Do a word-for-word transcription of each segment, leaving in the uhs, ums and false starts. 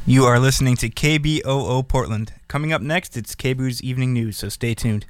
You are listening to K B O O Portland. Coming up next, it's K B O's Evening News, so stay tuned.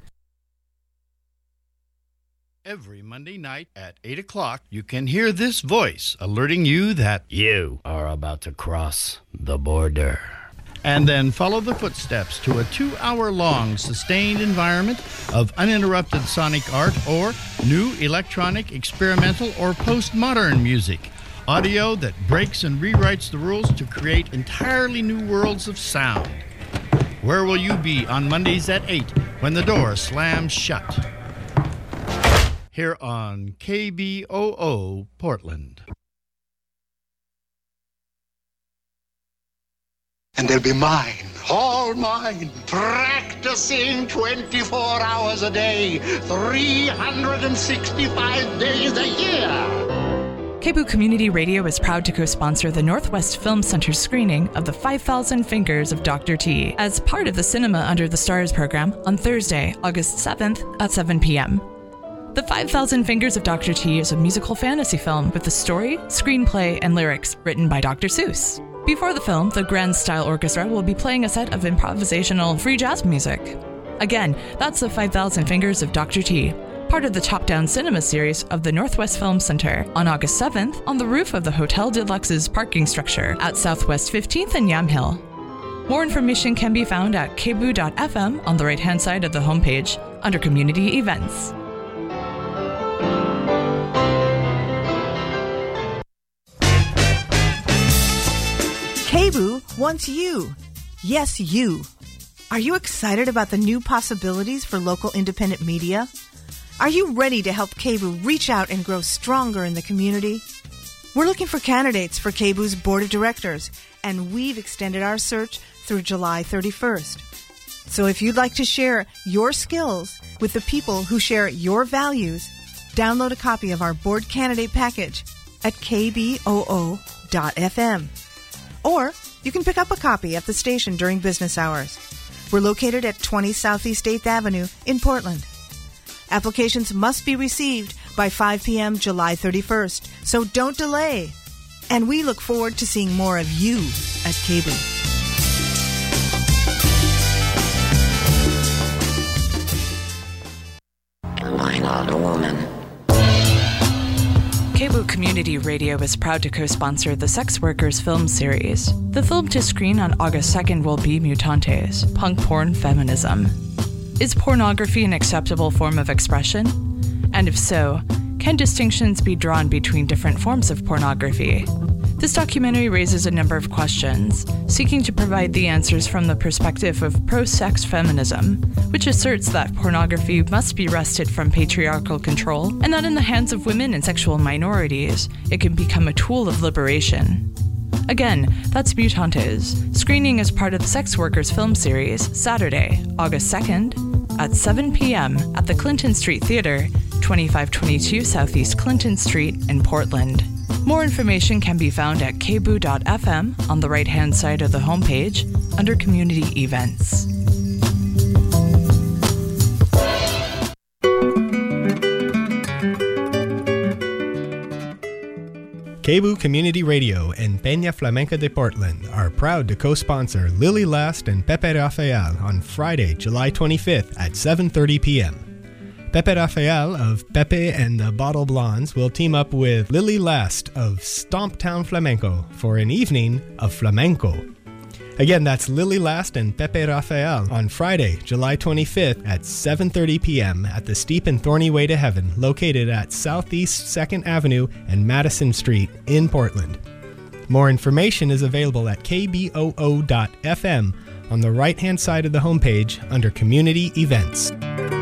Every Monday night at eight o'clock, you can hear this voice alerting you that you are about to cross the border. And then follow the footsteps to a two-hour-long sustained environment of uninterrupted sonic art or new electronic, experimental, or postmodern music. Audio that breaks and rewrites the rules to create entirely new worlds of sound. Where will you be on Mondays at eight when the door slams shut? Here on K B O O Portland. And they'll be mine, all mine, practicing twenty-four hours a day, three hundred sixty-five days a year. K B O O Community Radio is proud to co-sponsor the Northwest Film Center screening of The five thousand Fingers of Doctor T as part of the Cinema Under the Stars program on Thursday, August seventh at seven p.m. The five thousand Fingers of Doctor T is a musical fantasy film with the story, screenplay, and lyrics written by Doctor Seuss. Before the film, the Grand Style Orchestra will be playing a set of improvisational free jazz music. Again, that's The five thousand Fingers of Doctor T, part of the Top Down Cinema series of the Northwest Film Center, on August seventh on the roof of the Hotel Deluxe's parking structure at Southwest fifteenth and Yamhill. More information can be found at k b o o dot f m on the right-hand side of the homepage under Community Events. K B O O wants you. Yes, you. Are you excited about the new possibilities for local independent media? Are you ready to help K B O O reach out and grow stronger in the community? We're looking for candidates for K B O O's Board of Directors, and we've extended our search through July thirty-first. So if you'd like to share your skills with the people who share your values, download a copy of our board candidate package at k b o o dot f m. Or you can pick up a copy at the station during business hours. We're located at twenty Southeast eighth Avenue in Portland. Applications must be received by five p.m. July thirty-first, so don't delay. And we look forward to seeing more of you at K B O O. I'm not a woman. K B O O Community Radio is proud to co-sponsor the Sex Workers film series. The film to screen on August second will be Mutantes, Punk Porn Feminism. Is pornography an acceptable form of expression? And if so, can distinctions be drawn between different forms of pornography? This documentary raises a number of questions, seeking to provide the answers from the perspective of pro-sex feminism, which asserts that pornography must be wrested from patriarchal control, and that in the hands of women and sexual minorities, it can become a tool of liberation. Again, that's Mutantes, screening as part of the Sex Workers film series, Saturday, August second, at seven p.m. at the Clinton Street Theater, twenty-five twenty-two Southeast Clinton Street in Portland. More information can be found at k b o o dot f m on the right-hand side of the homepage under Community Events. K B O O Community Radio and Peña Flamenca de Portland are proud to co-sponsor Lily Last and Pepe Rafael on Friday, July twenty-fifth at seven thirty p.m. Pepe Rafael of Pepe and the Bottle Blondes will team up with Lily Last of Stomptown Flamenco for an evening of flamenco. Again, that's Lily Last and Pepe Rafael on Friday, July twenty-fifth at seven thirty p.m. at the Steep and Thorny Way to Heaven, located at Southeast second Avenue and Madison Street in Portland. More information is available at k b o o dot f m on the right-hand side of the homepage under Community Events.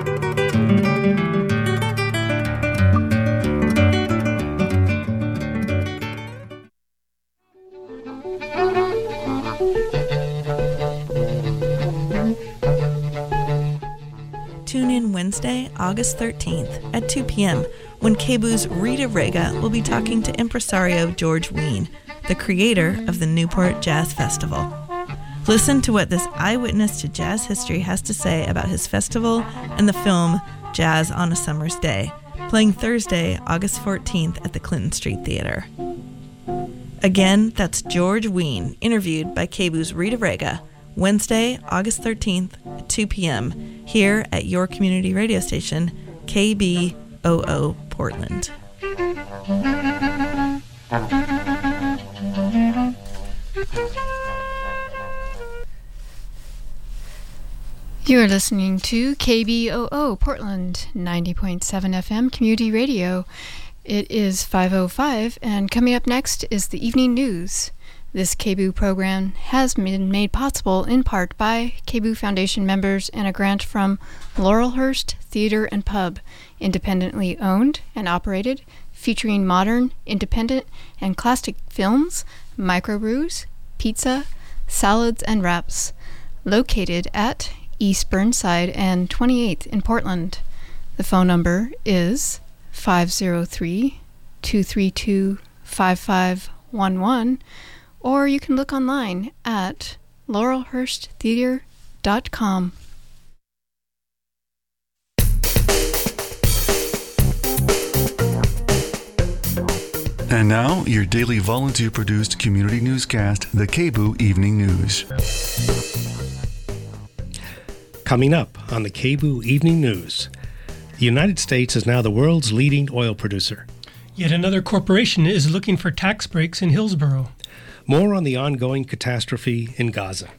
Tune in Wednesday, August thirteenth at two p.m. when K B O O's Rita Rega will be talking to impresario George Wein, the creator of the Newport Jazz Festival. Listen to what this eyewitness to jazz history has to say about his festival and the film Jazz on a Summer's Day, playing Thursday, August fourteenth at the Clinton Street Theater. Again, that's George Wein, interviewed by K B O's Rita Rega, Wednesday, August thirteenth at two p.m. here at your community radio station, K B O O Portland. You are listening to K B O O Portland, ninety point seven F M Community Radio. It is five oh five, and coming up next is the evening news. This K B O program has been made possible in part by K B O Foundation members and a grant from Laurelhurst Theater and Pub, independently owned and operated, featuring modern, independent, and classic films, microbrews, pizza, salads, and wraps. Located at East Burnside and twenty-eighth in Portland. The phone number is five oh three, two three two, five five one one, or you can look online at laurelhurst theater dot com. And now, your daily volunteer-produced community newscast, the K B O Evening News. Coming up on the K B O Evening News, the United States is now the world's leading oil producer. Yet another corporation is looking for tax breaks in Hillsborough. More on the ongoing catastrophe in Gaza.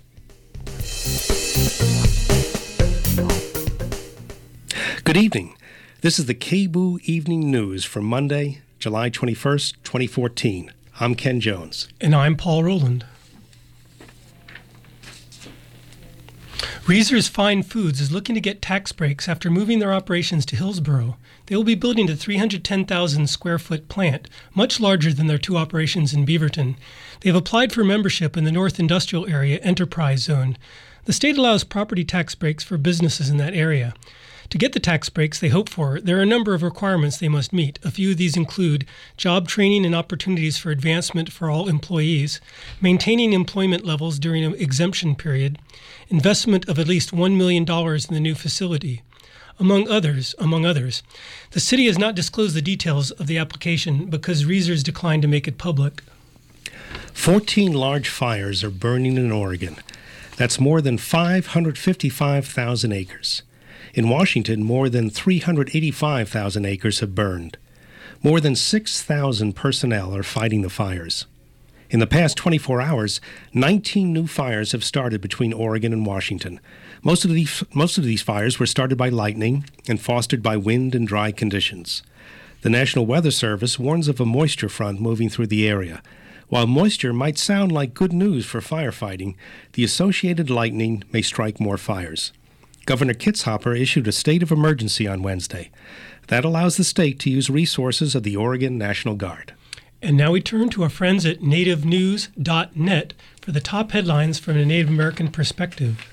Good evening. This is the K B O Evening News for Monday, July twenty-first, twenty fourteen. I'm Ken Jones. And I'm Paul Rowland. Reese's Fine Foods is looking to get tax breaks after moving their operations to Hillsborough. They will be building a three hundred ten thousand square foot plant, much larger than their two operations in Beaverton. They have applied for membership in the North Industrial Area Enterprise Zone. The state allows property tax breaks for businesses in that area. To get the tax breaks they hope for, there are a number of requirements they must meet. A few of these include job training and opportunities for advancement for all employees, maintaining employment levels during an exemption period, investment of at least one million dollars in the new facility. Among others, among others, the city has not disclosed the details of the application because Reese's declined to make it public. fourteen large fires are burning in Oregon. That's more than five hundred fifty-five thousand acres. In Washington, more than three hundred eighty-five thousand acres have burned. More than six thousand personnel are fighting the fires. In the past twenty-four hours, nineteen new fires have started between Oregon and Washington. Most of these, most of these fires were started by lightning and fostered by wind and dry conditions. The National Weather Service warns of a moisture front moving through the area. While moisture might sound like good news for firefighting, the associated lightning may strike more fires. Governor Kitzhaber issued a state of emergency on Wednesday. That allows the state to use resources of the Oregon National Guard. And now we turn to our friends at native news dot net for the top headlines from a Native American perspective.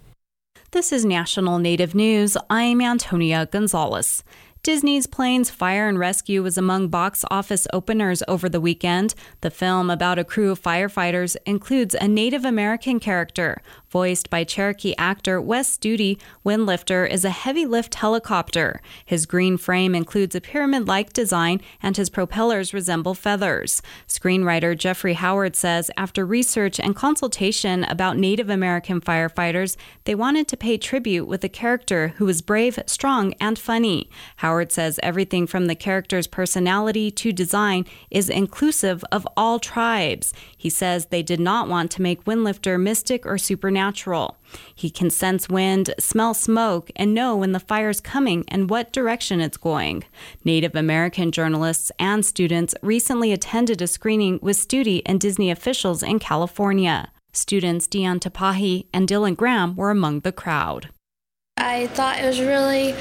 This is National Native News. I'm Antonia Gonzalez. Disney's Planes Fire and Rescue was among box office openers over the weekend. The film, about a crew of firefighters, includes a Native American character. Voiced by Cherokee actor Wes Studi, Windlifter is a heavy-lift helicopter. His green frame includes a pyramid-like design, and his propellers resemble feathers. Screenwriter Jeffrey Howard says after research and consultation about Native American firefighters, they wanted to pay tribute with a character who was brave, strong, and funny. Howard says everything from the character's personality to design is inclusive of all tribes. He says they did not want to make Windlifter mystic or supernatural. He can sense wind, smell smoke, and know when the fire's coming and what direction it's going. Native American journalists and students recently attended a screening with Studi and Disney officials in California. Students Dion Tapahi and Dylan Graham were among the crowd. I thought it was really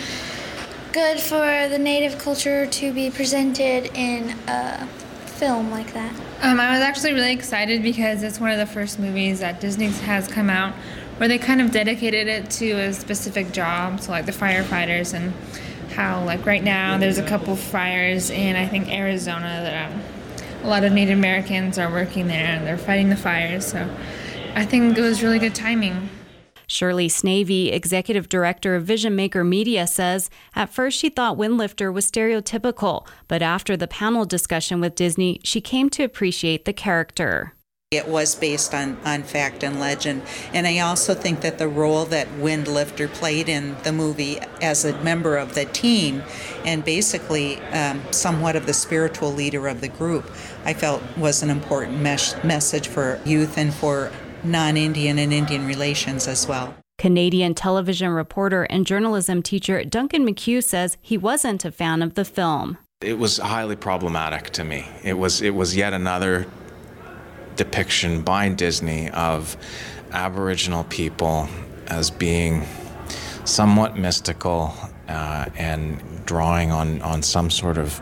good for the Native culture to be presented in a film like that. Um, I was actually really excited because it's one of the first movies that Disney has come out where they kind of dedicated it to a specific job, so like the firefighters, and how like right now there's a couple fires in I think Arizona that um, a lot of Native Americans are working there and they're fighting the fires, so I think it was really good timing. Shirley Snavy, executive director of Vision Maker Media, says at first she thought Windlifter was stereotypical, but after the panel discussion with Disney, she came to appreciate the character. It was based on, on fact and legend. And I also think that the role that Windlifter played in the movie as a member of the team and basically um, somewhat of the spiritual leader of the group, I felt was an important mes- message for youth and for non-Indian and Indian relations as well. Canadian television reporter and journalism teacher Duncan McHugh says he wasn't a fan of the film. It was highly problematic to me. It was it was yet another depiction by Disney of Aboriginal people as being somewhat mystical uh, and drawing on, on some sort of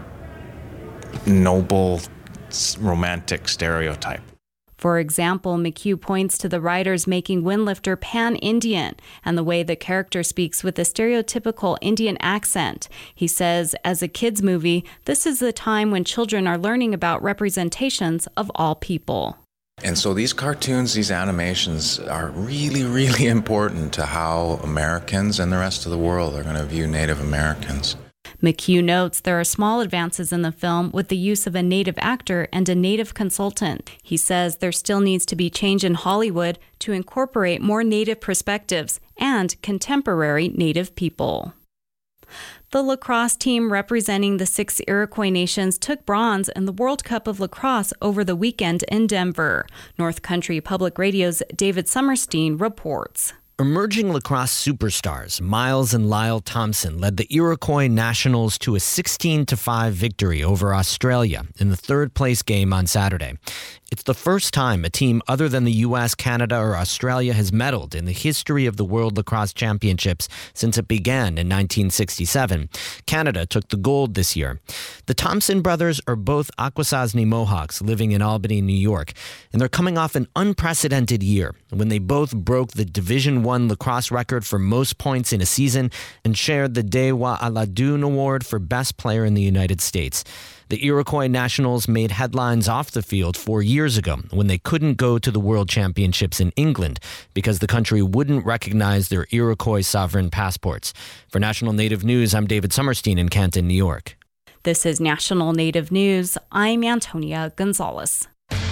noble romantic stereotype. For example, McHugh points to the writers making Windlifter pan-Indian and the way the character speaks with a stereotypical Indian accent. He says, as a kids' movie, this is the time when children are learning about representations of all people. And so these cartoons, these animations are really, really important to how Americans and the rest of the world are going to view Native Americans. McHugh notes there are small advances in the film with the use of a Native actor and a Native consultant. He says there still needs to be change in Hollywood to incorporate more Native perspectives and contemporary Native people. The lacrosse team representing the six Iroquois nations took bronze in the World Cup of Lacrosse over the weekend in Denver. North Country Public Radio's David Summerstein reports. Emerging lacrosse superstars Miles and Lyle Thompson led the Iroquois Nationals to a sixteen to five victory over Australia in the third-place game on Saturday. It's the first time a team other than the U S, Canada, or Australia has medaled in the history of the World Lacrosse Championships since it began in nineteen sixty-seven. Canada took the gold this year. The Thompson brothers are both Akwesasne Mohawks living in Albany, New York, and they're coming off an unprecedented year when they both broke the Division One lacrosse record for most points in a season and shared the Dewa Aladun Award for Best Player in the United States. The Iroquois Nationals made headlines off the field four years ago when they couldn't go to the World Championships in England because the country wouldn't recognize their Iroquois sovereign passports. For National Native News, I'm David Summerstein in Canton, New York. This is National Native News. I'm Antonia Gonzalez.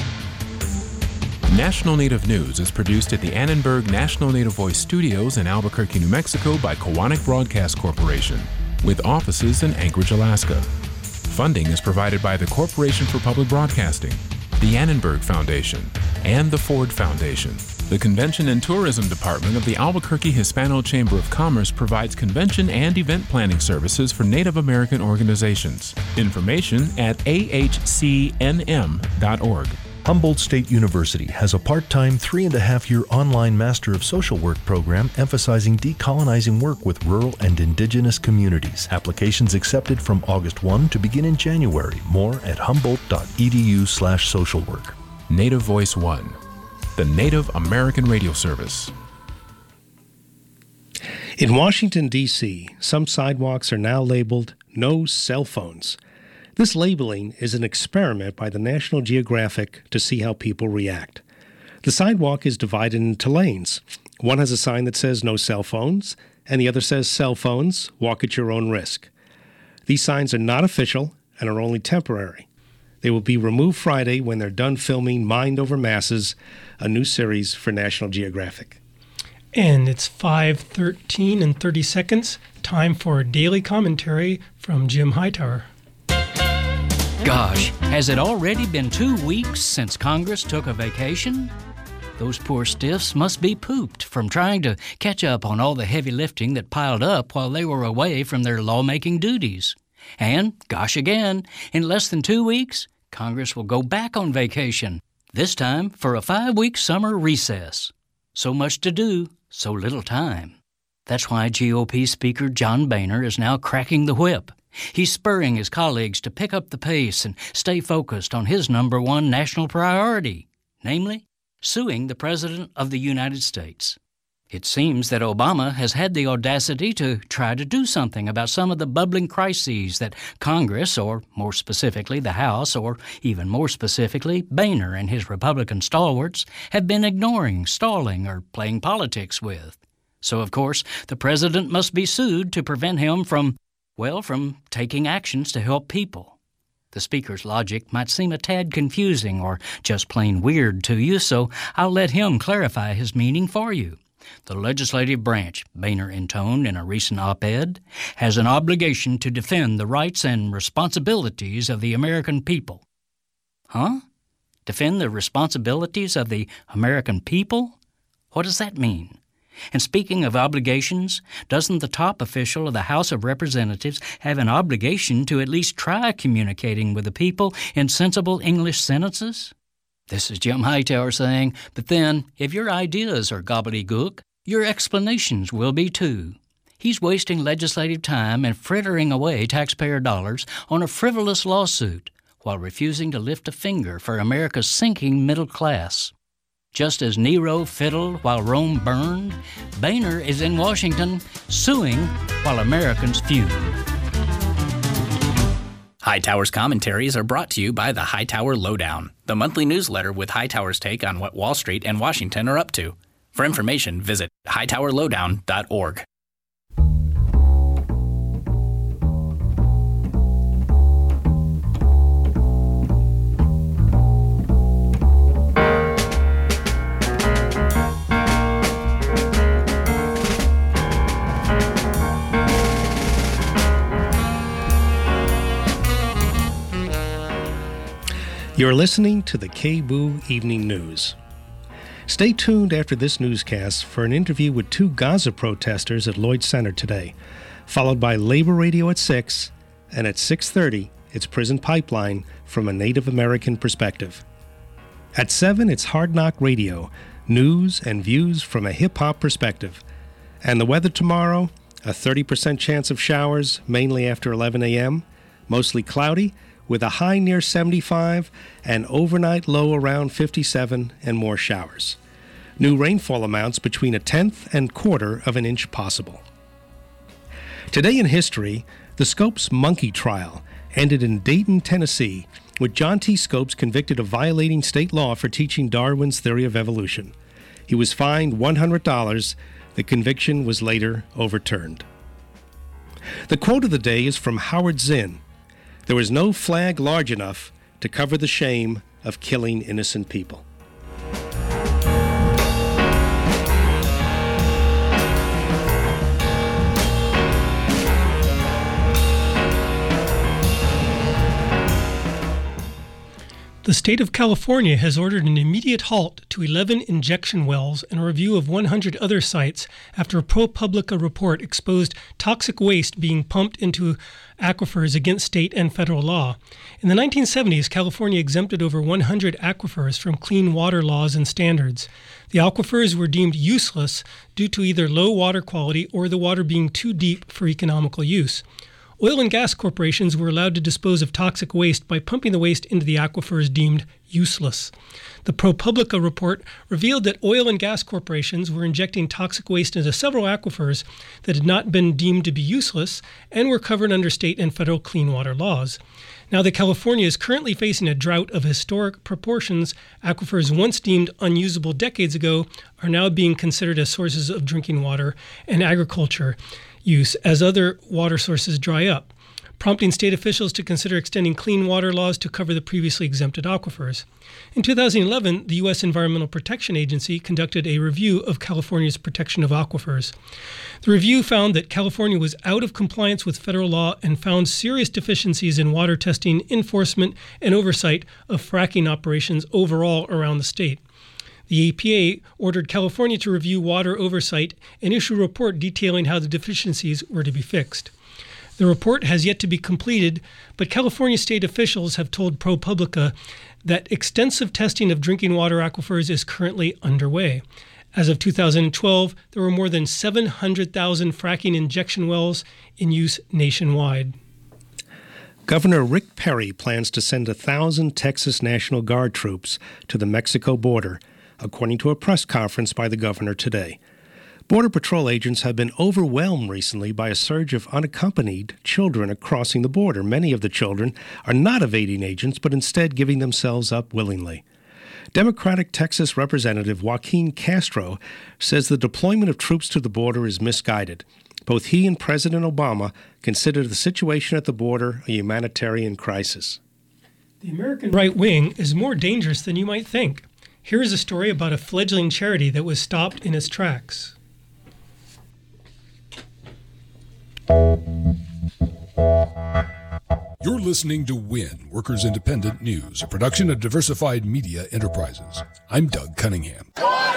National Native News is produced at the Annenberg National Native Voice Studios in Albuquerque, New Mexico by Kowanik Broadcast Corporation, with offices in Anchorage, Alaska. Funding is provided by the Corporation for Public Broadcasting, the Annenberg Foundation, and the Ford Foundation. The Convention and Tourism Department of the Albuquerque Hispano Chamber of Commerce provides convention and event planning services for Native American organizations. Information at a h c n m dot org. Humboldt State University has a part-time three-and-a-half-year online Master of Social Work program emphasizing decolonizing work with rural and indigenous communities. Applications accepted from August first to begin in January. More at humboldt.edu slash social work. Native Voice One, the Native American radio service. In Washington, D C, some sidewalks are now labeled No Cell Phones. This labeling is an experiment by the National Geographic to see how people react. The sidewalk is divided into lanes. One has a sign that says no cell phones, and the other says cell phones, walk at your own risk. These signs are not official and are only temporary. They will be removed Friday when they're done filming Mind Over Masses, a new series for National Geographic. And it's five thirteen and thirty seconds. Time for daily commentary from Jim Hightower. Gosh, has it already been two weeks since Congress took a vacation? Those poor stiffs must be pooped from trying to catch up on all the heavy lifting that piled up while they were away from their lawmaking duties. And, gosh again, in less than two weeks, Congress will go back on vacation, this time for a five-week summer recess. So much to do, so little time. That's why G O P Speaker John Boehner is now cracking the whip. He's spurring his colleagues to pick up the pace and stay focused on his number one national priority, namely, suing the President of the United States. It seems that Obama has had the audacity to try to do something about some of the bubbling crises that Congress, or more specifically the House, or even more specifically Boehner and his Republican stalwarts, have been ignoring, stalling, or playing politics with. So, of course, the president must be sued to prevent him from, well, from taking actions to help people. The speaker's logic might seem a tad confusing or just plain weird to you, so I'll let him clarify his meaning for you. The legislative branch, Boehner intoned in a recent op-ed, has an obligation to defend the rights and responsibilities of the American people. Huh? Defend the responsibilities of the American people? What does that mean? And speaking of obligations, doesn't the top official of the House of Representatives have an obligation to at least try communicating with the people in sensible English sentences? This is Jim Hightower saying, but then, if your ideas are gobbledygook, your explanations will be too. He's wasting legislative time and frittering away taxpayer dollars on a frivolous lawsuit while refusing to lift a finger for America's sinking middle class. Just as Nero fiddled while Rome burned, Boehner is in Washington suing while Americans fume. Hightower's commentaries are brought to you by the Hightower Lowdown, the monthly newsletter with Hightower's take on what Wall Street and Washington are up to. For information, visit hightower lowdown dot org. You're listening to the K B O O Evening News. Stay tuned after this newscast for an interview with two Gaza protesters at Lloyd Center today, followed by Labor Radio at six, and at six thirty, it's Prison Pipeline from a Native American perspective. At seven, it's Hard Knock Radio, news and views from a hip-hop perspective. And the weather tomorrow, a thirty percent chance of showers, mainly after eleven a.m., mostly cloudy, with a high near seventy-five and overnight low around fifty-seven and more showers. New rainfall amounts between a tenth and quarter of an inch possible. Today in history, the Scopes monkey trial ended in Dayton, Tennessee, with John T. Scopes convicted of violating state law for teaching Darwin's theory of evolution. He was fined one hundred dollars. The conviction was later overturned. The quote of the day is from Howard Zinn. There was no flag large enough to cover the shame of killing innocent people. The state of California has ordered an immediate halt to eleven injection wells and a review of one hundred other sites after a ProPublica report exposed toxic waste being pumped into aquifers against state and federal law. In the nineteen seventies, California exempted over one hundred aquifers from clean water laws and standards. The aquifers were deemed useless due to either low water quality or the water being too deep for economical use. Oil and gas corporations were allowed to dispose of toxic waste by pumping the waste into the aquifers deemed useless. The ProPublica report revealed that oil and gas corporations were injecting toxic waste into several aquifers that had not been deemed to be useless and were covered under state and federal clean water laws. Now that California is currently facing a drought of historic proportions, aquifers once deemed unusable decades ago are now being considered as sources of drinking water and agriculture use as other water sources dry up, prompting state officials to consider extending clean water laws to cover the previously exempted aquifers. In two thousand eleven, the U S Environmental Protection Agency conducted a review of California's protection of aquifers. The review found that California was out of compliance with federal law and found serious deficiencies in water testing, enforcement, and oversight of fracking operations overall around the state. The E P A ordered California to review water oversight and issue a report detailing how the deficiencies were to be fixed. The report has yet to be completed, but California state officials have told ProPublica that extensive testing of drinking water aquifers is currently underway. As of two thousand twelve, there were more than seven hundred thousand fracking injection wells in use nationwide. Governor Rick Perry plans to send a thousand Texas National Guard troops to the Mexico border, according to a press conference by the governor today. Border Patrol agents have been overwhelmed recently by a surge of unaccompanied children crossing the border. Many of the children are not evading agents, but instead giving themselves up willingly. Democratic Texas Representative Joaquin Castro says the deployment of troops to the border is misguided. Both he and President Obama consider the situation at the border a humanitarian crisis. The American right wing is more dangerous than you might think. Here is a story about a fledgling charity that was stopped in its tracks. You're listening to WIN, Workers Independent News, a production of Diversified Media Enterprises. I'm Doug Cunningham.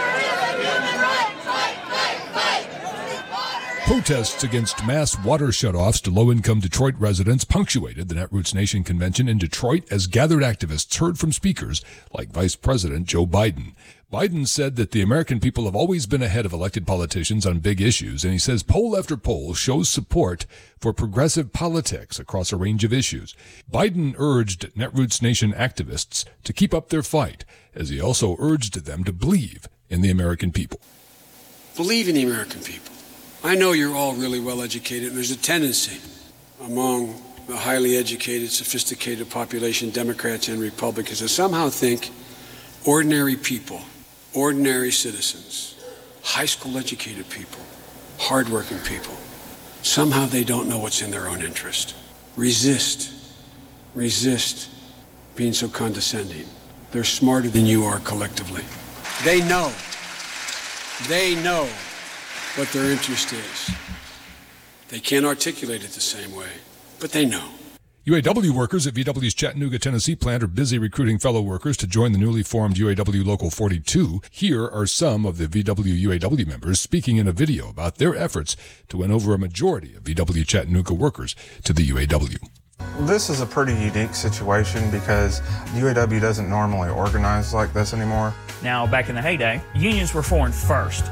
Protests against mass water shutoffs to low-income Detroit residents punctuated the Netroots Nation convention in Detroit as gathered activists heard from speakers like Vice President Joe Biden. Biden said that the American people have always been ahead of elected politicians on big issues, and he says poll after poll shows support for progressive politics across a range of issues. Biden urged Netroots Nation activists to keep up their fight, as he also urged them to believe in the American people. Believe in the American people. I know you're all really well educated, and there's a tendency among the highly educated, sophisticated population, Democrats and Republicans, to somehow think ordinary people, ordinary citizens, high school educated people, hardworking people, somehow they don't know what's in their own interest. Resist. Resist being so condescending. They're smarter than you are collectively. They know. They know what their interest is. They can't articulate it the same way, but they know. U A W workers at V W's Chattanooga, Tennessee plant are busy recruiting fellow workers to join the newly formed U A W Local forty-two. Here are some of the V W U A W members speaking in a video about their efforts to win over a majority of V W Chattanooga workers to the U A W. This is a pretty unique situation because U A W doesn't normally organize like this anymore. Now, back in the heyday, unions were formed first.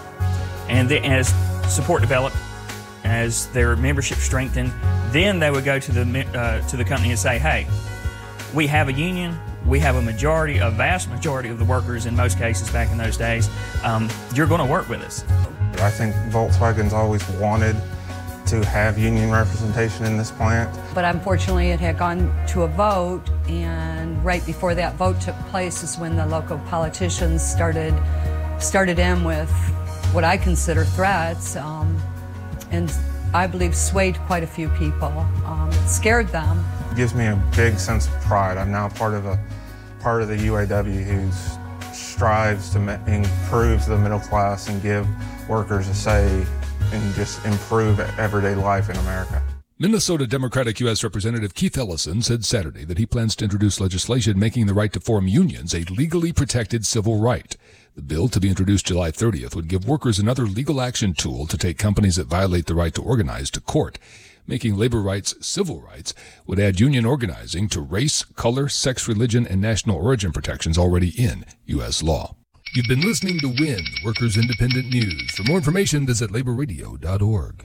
And then as support developed, as their membership strengthened, then they would go to the uh, to the company and say, hey, we have a union, we have a majority, a vast majority of the workers in most cases back in those days, um, you're going to work with us. I think Volkswagen's always wanted to have union representation in this plant. But unfortunately it had gone to a vote, and right before that vote took place is when the local politicians started, started in with what I consider threats, um, and I believe swayed quite a few people. Um, it scared them. It gives me a big sense of pride. I'm now part of a part of the U A W who strives to ma- improve the middle class and give workers a say and just improve everyday life in America. Minnesota Democratic U S Representative Keith Ellison said Saturday that he plans to introduce legislation making the right to form unions a legally protected civil right. The bill, to be introduced July thirtieth, would give workers another legal action tool to take companies that violate the right to organize to court. Making labor rights civil rights would add union organizing to race, color, sex, religion, and national origin protections already in U S law. You've been listening to WIN, Workers Independent News. For more information, visit labor radio dot org.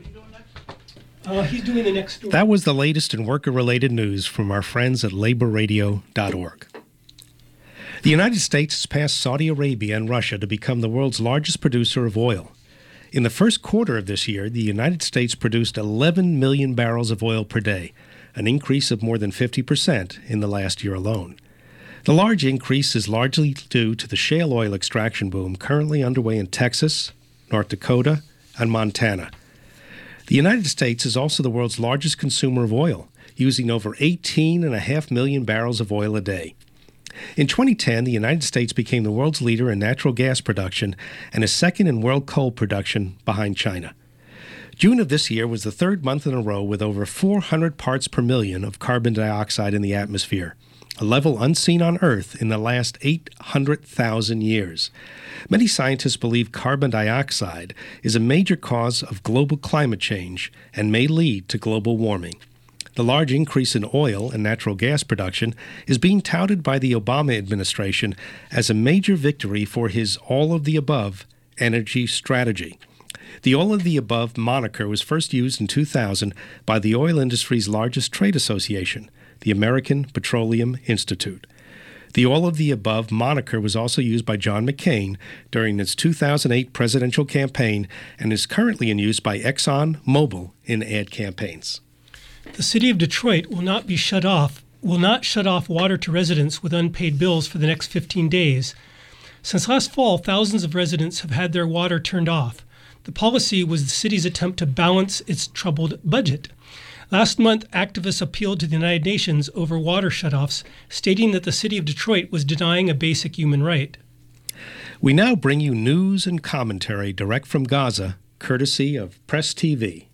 Uh, he's doing the next story. That was the latest in worker-related news from our friends at labor radio dot org. The United States has passed Saudi Arabia and Russia to become the world's largest producer of oil. In the first quarter of this year, the United States produced eleven million barrels of oil per day, an increase of more than fifty percent in the last year alone. The large increase is largely due to the shale oil extraction boom currently underway in Texas, North Dakota, and Montana. The United States is also the world's largest consumer of oil, using over eighteen point five million barrels of oil a day. In twenty ten, the United States became the world's leader in natural gas production and is second in world coal production behind China. June of this year was the third month in a row with over four hundred parts per million of carbon dioxide in the atmosphere, a level unseen on Earth in the last eight hundred thousand years. Many scientists believe carbon dioxide is a major cause of global climate change and may lead to global warming. The large increase in oil and natural gas production is being touted by the Obama administration as a major victory for his all-of-the-above energy strategy. The all-of-the-above moniker was first used in two thousand by the oil industry's largest trade association, the American Petroleum Institute. The all-of-the-above moniker was also used by John McCain during his two thousand eight presidential campaign and is currently in use by Exxon Mobil in ad campaigns. The city of Detroit will not be shut off will not shut off water to residents with unpaid bills for the next fifteen days. Since last fall, thousands of residents have had their water turned off. The policy was the city's attempt to balance its troubled budget. Last month, activists appealed to the United Nations over water shutoffs, stating that the city of Detroit was denying a basic human right. We now bring you news and commentary direct from Gaza, courtesy of Press T V.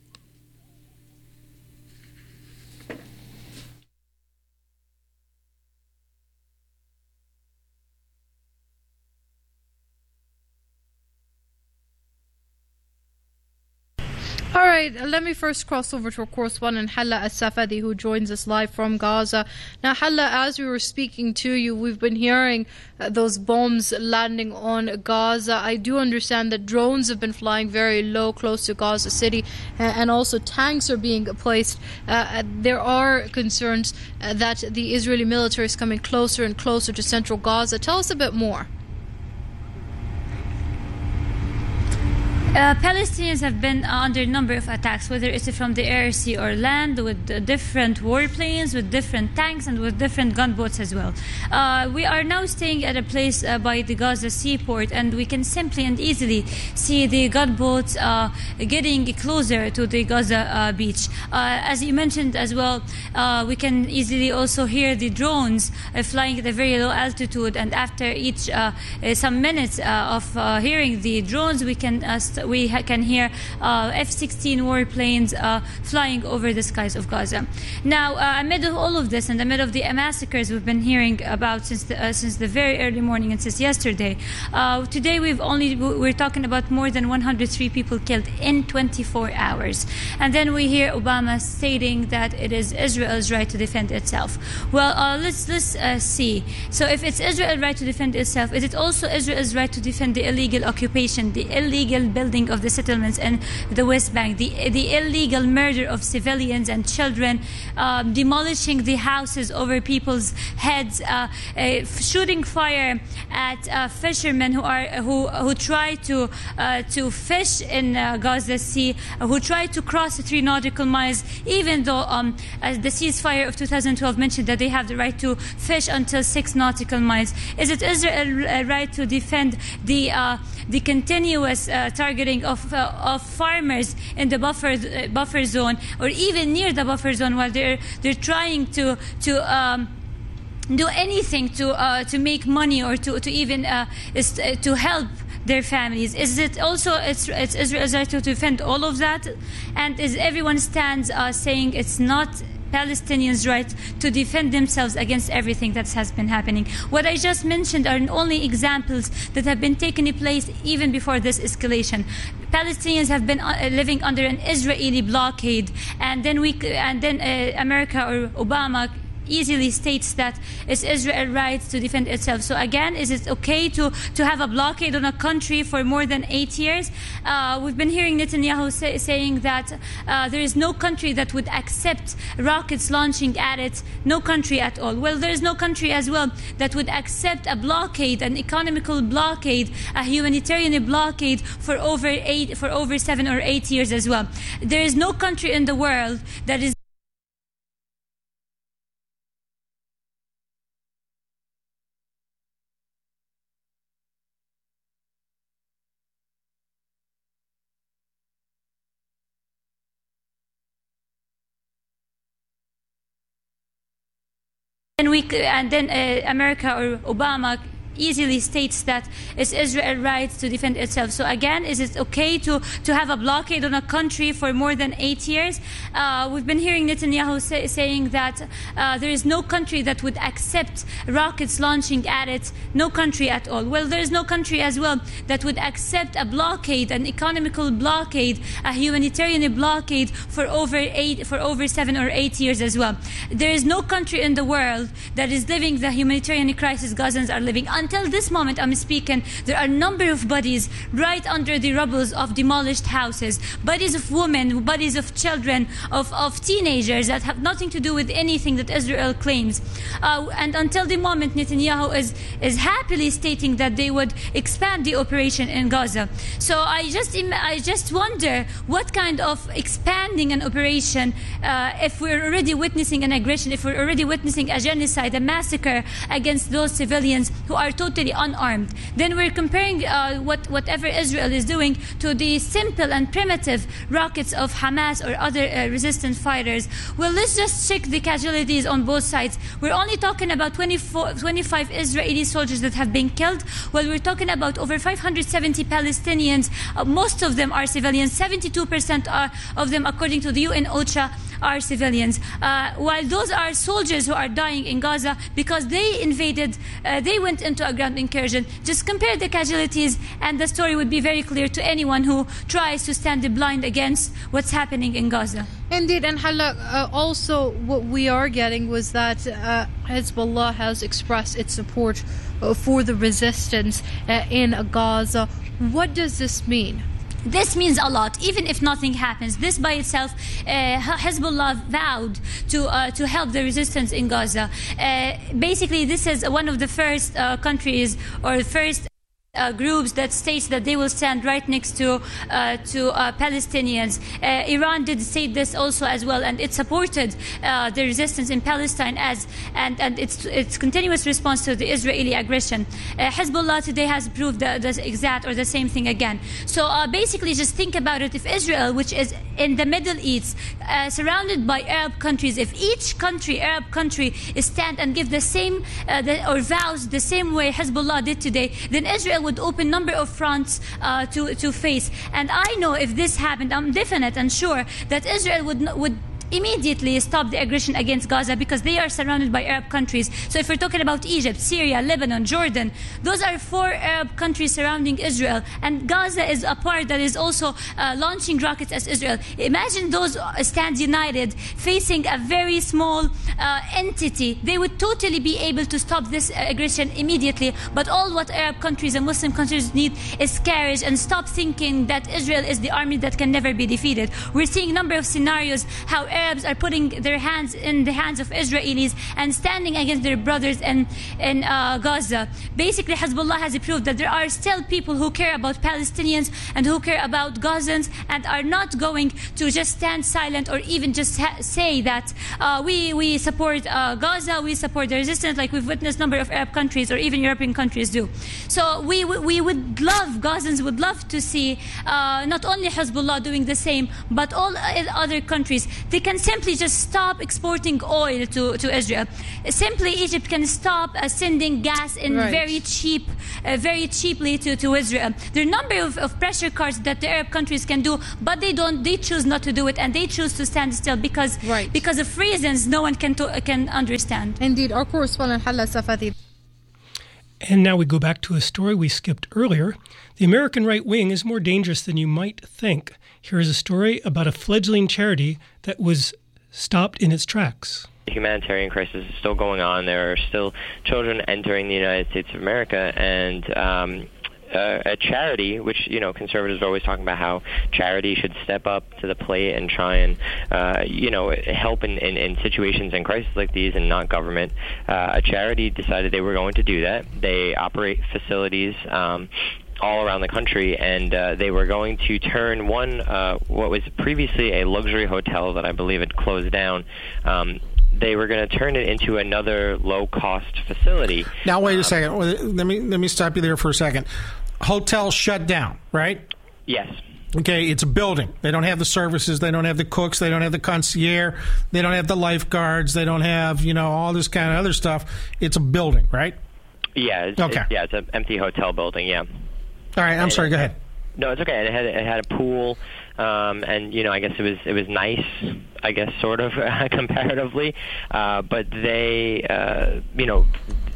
All right, let me first cross over to our correspondent Hala Al-Safadi, who joins us live from Gaza. Now, Hala, as we were speaking to you, we've been hearing uh, those bombs landing on Gaza. I do understand that drones have been flying very low, close to Gaza City, uh, and also tanks are being placed. Uh, there are concerns uh, that the Israeli military is coming closer and closer to central Gaza. Tell us a bit more. Uh, Palestinians have been uh, under a number of attacks, whether it's from the air, sea, or land, with uh, different warplanes, with different tanks, and with different gunboats as well. Uh, we are now staying at a place uh, by the Gaza seaport, and we can simply and easily see the gunboats uh, getting closer to the Gaza uh, beach. Uh, as you mentioned as well, uh, we can easily also hear the drones uh, flying at a very low altitude, and after each uh, uh, some minutes uh, of uh, hearing the drones, we can uh, st- we ha- can hear uh, F sixteen warplanes uh, flying over the skies of Gaza. Now, uh, amid of all of this and amid of the massacres we've been hearing about since the, uh, since the very early morning and since yesterday, uh, today we've only we're talking about more than one hundred three people killed in twenty-four hours, and then we hear Obama stating that it is Israel's right to defend itself. Well, uh, let's let's uh, see. So, if it's Israel's right to defend itself, is it also Israel's right to defend the illegal occupation, the illegal building of the settlements in the West Bank, the the illegal murder of civilians and children, um, demolishing the houses over people's heads, uh, uh, shooting fire at uh, fishermen who are who who try to uh, to fish in uh, Gaza Sea, uh, who try to cross the three nautical miles, even though um, as the ceasefire of two thousand twelve mentioned that they have the right to fish until six nautical miles. Is it Israel's right to defend the uh, the continuous uh, targeting of uh, of farmers in the buffer uh, buffer zone, or even near the buffer zone, while they're they're trying to to um, do anything to uh, to make money or to to even uh, is, uh, to help their families? Is it also it's, it's Israel's right to defend all of that? And is everyone stands uh, saying it's not Palestinians' right to defend themselves against everything that has been happening? What I just mentioned are only examples that have been taking place even before this escalation. Palestinians have been uh, living under an Israeli blockade, and then we and then uh, America or Obama easily states that it's Israel's right to defend itself. So again, is it okay to, to have a blockade on a country for more than eight years? Uh, we've been hearing Netanyahu say, saying that uh, there is no country that would accept rockets launching at it, no country at all. Well, there is no country as well that would accept a blockade, an economical blockade, a humanitarian blockade for over eight, for over seven or eight years as well. There is no country in the world that is And we and then uh, America or Obama easily states that it's Israel's right to defend itself. So again, is it okay to, to have a blockade on a country for more than eight years? Uh, we've been hearing Netanyahu say, saying that uh, there is no country that would accept rockets launching at it, no country at all. Well, there is no country as well that would accept a blockade, an economical blockade, a humanitarian blockade for over eight, for over seven or eight years as well. There is no country in the world that is living the humanitarian crisis Gazans are living until until this moment I'm speaking, there are a number of bodies right under the rubbles of demolished houses, bodies of women, bodies of children, of, of teenagers that have nothing to do with anything that Israel claims. Uh, and until the moment Netanyahu is, is happily stating that they would expand the operation in Gaza. So I just, I just wonder what kind of expanding an operation, uh, if we're already witnessing an aggression, if we're already witnessing a genocide, a massacre against those civilians who are totally unarmed. Then we're comparing uh, what, whatever Israel is doing to the simple and primitive rockets of Hamas or other uh, resistant fighters. Well, let's just check the casualties on both sides. We're only talking about twenty-four, twenty-five Israeli soldiers that have been killed. Well, we're talking about over five hundred seventy Palestinians. Uh, most of them are civilians. seventy-two percent are, of them, according to the U N OCHA, are civilians. Uh, while those are soldiers who are dying in Gaza because they invaded, uh, they went into a ground incursion. Just compare the casualties and the story would be very clear to anyone who tries to stand blind against what's happening in Gaza. Indeed, and Hala, uh, also what we are getting was that uh, Hezbollah has expressed its support uh, for the resistance uh, in Gaza. What does this mean? This means a lot, even if nothing happens. This by itself, uh, Hezbollah vowed to uh, to help the resistance in Gaza. Uh, basically, this is one of the first uh, countries or first Uh, groups that states that they will stand right next to uh, to uh, Palestinians. Uh, Iran did say this also as well, and it supported uh, the resistance in Palestine as and, and its its continuous response to the Israeli aggression. Uh, Hezbollah today has proved the, the exact or the same thing again. So uh, basically, just think about it: if Israel, which is in the Middle East, uh, surrounded by Arab countries, if each country, Arab country, is stand and give the same uh, the, or vows the same way Hezbollah did today, then Israel would open number of fronts uh, to to face. And I know if this happened, I'm definite and sure that Israel would would immediately stop the aggression against Gaza because they are surrounded by Arab countries. So if we're talking about Egypt, Syria, Lebanon, Jordan, those are four Arab countries surrounding Israel, and Gaza is a part that is also uh, launching rockets at Israel. Imagine those stand united facing a very small uh, entity. They would totally be able to stop this aggression immediately, but all what Arab countries and Muslim countries need is courage and stop thinking that Israel is the army that can never be defeated. We're seeing a number of scenarios how Arabs are putting their hands in the hands of Israelis and standing against their brothers in, in uh, Gaza. Basically, Hezbollah has proved that there are still people who care about Palestinians and who care about Gazans and are not going to just stand silent or even just ha- say that uh, we, we support uh, Gaza, we support the resistance, like we've witnessed a number of Arab countries or even European countries do. So we, we would love, Gazans would love to see uh, not only Hezbollah doing the same, but all other countries. They can simply just stop exporting oil to, to Israel. Simply, Egypt can stop uh, sending gas in right. very cheap, uh, very cheaply to, to Israel. There are a number of, of pressure cards that the Arab countries can do, but they don't. They choose not to do it, and they choose to stand still because right. because of reasons no one can to, can understand. Indeed, our correspondent Hala Safadi. And now we go back to a story we skipped earlier. The American right wing is more dangerous than you might think. Here is a story about a fledgling charity that was stopped in its tracks. The humanitarian crisis is still going on. There are still children entering the United States of America, and um, uh, a charity, which, you know, conservatives are always talking about how charity should step up to the plate and try and, uh, you know, help in, in, in situations and crises like these and not government. Uh, a charity decided they were going to do that. They operate facilities um, all around the country, and uh, they were going to turn one, uh, what was previously a luxury hotel that I believe had closed down, um, they were going to turn it into another low-cost facility. Now, wait um, a second. Let me let me stop you there for a second. Hotel shut down, right? Yes. Okay, it's a building. They don't have the services. They don't have the cooks. They don't have the concierge. They don't have the lifeguards. They don't have, you know, all this kind of other stuff. It's a building, right? Yeah. It's, okay. It's, yeah, it's an empty hotel building, yeah. All right, I'm and sorry, it, go ahead. No, it's okay. It had, it had a pool, um, and, you know, I guess it was it was nice, I guess, sort of, comparatively. Uh, but they, uh, you know,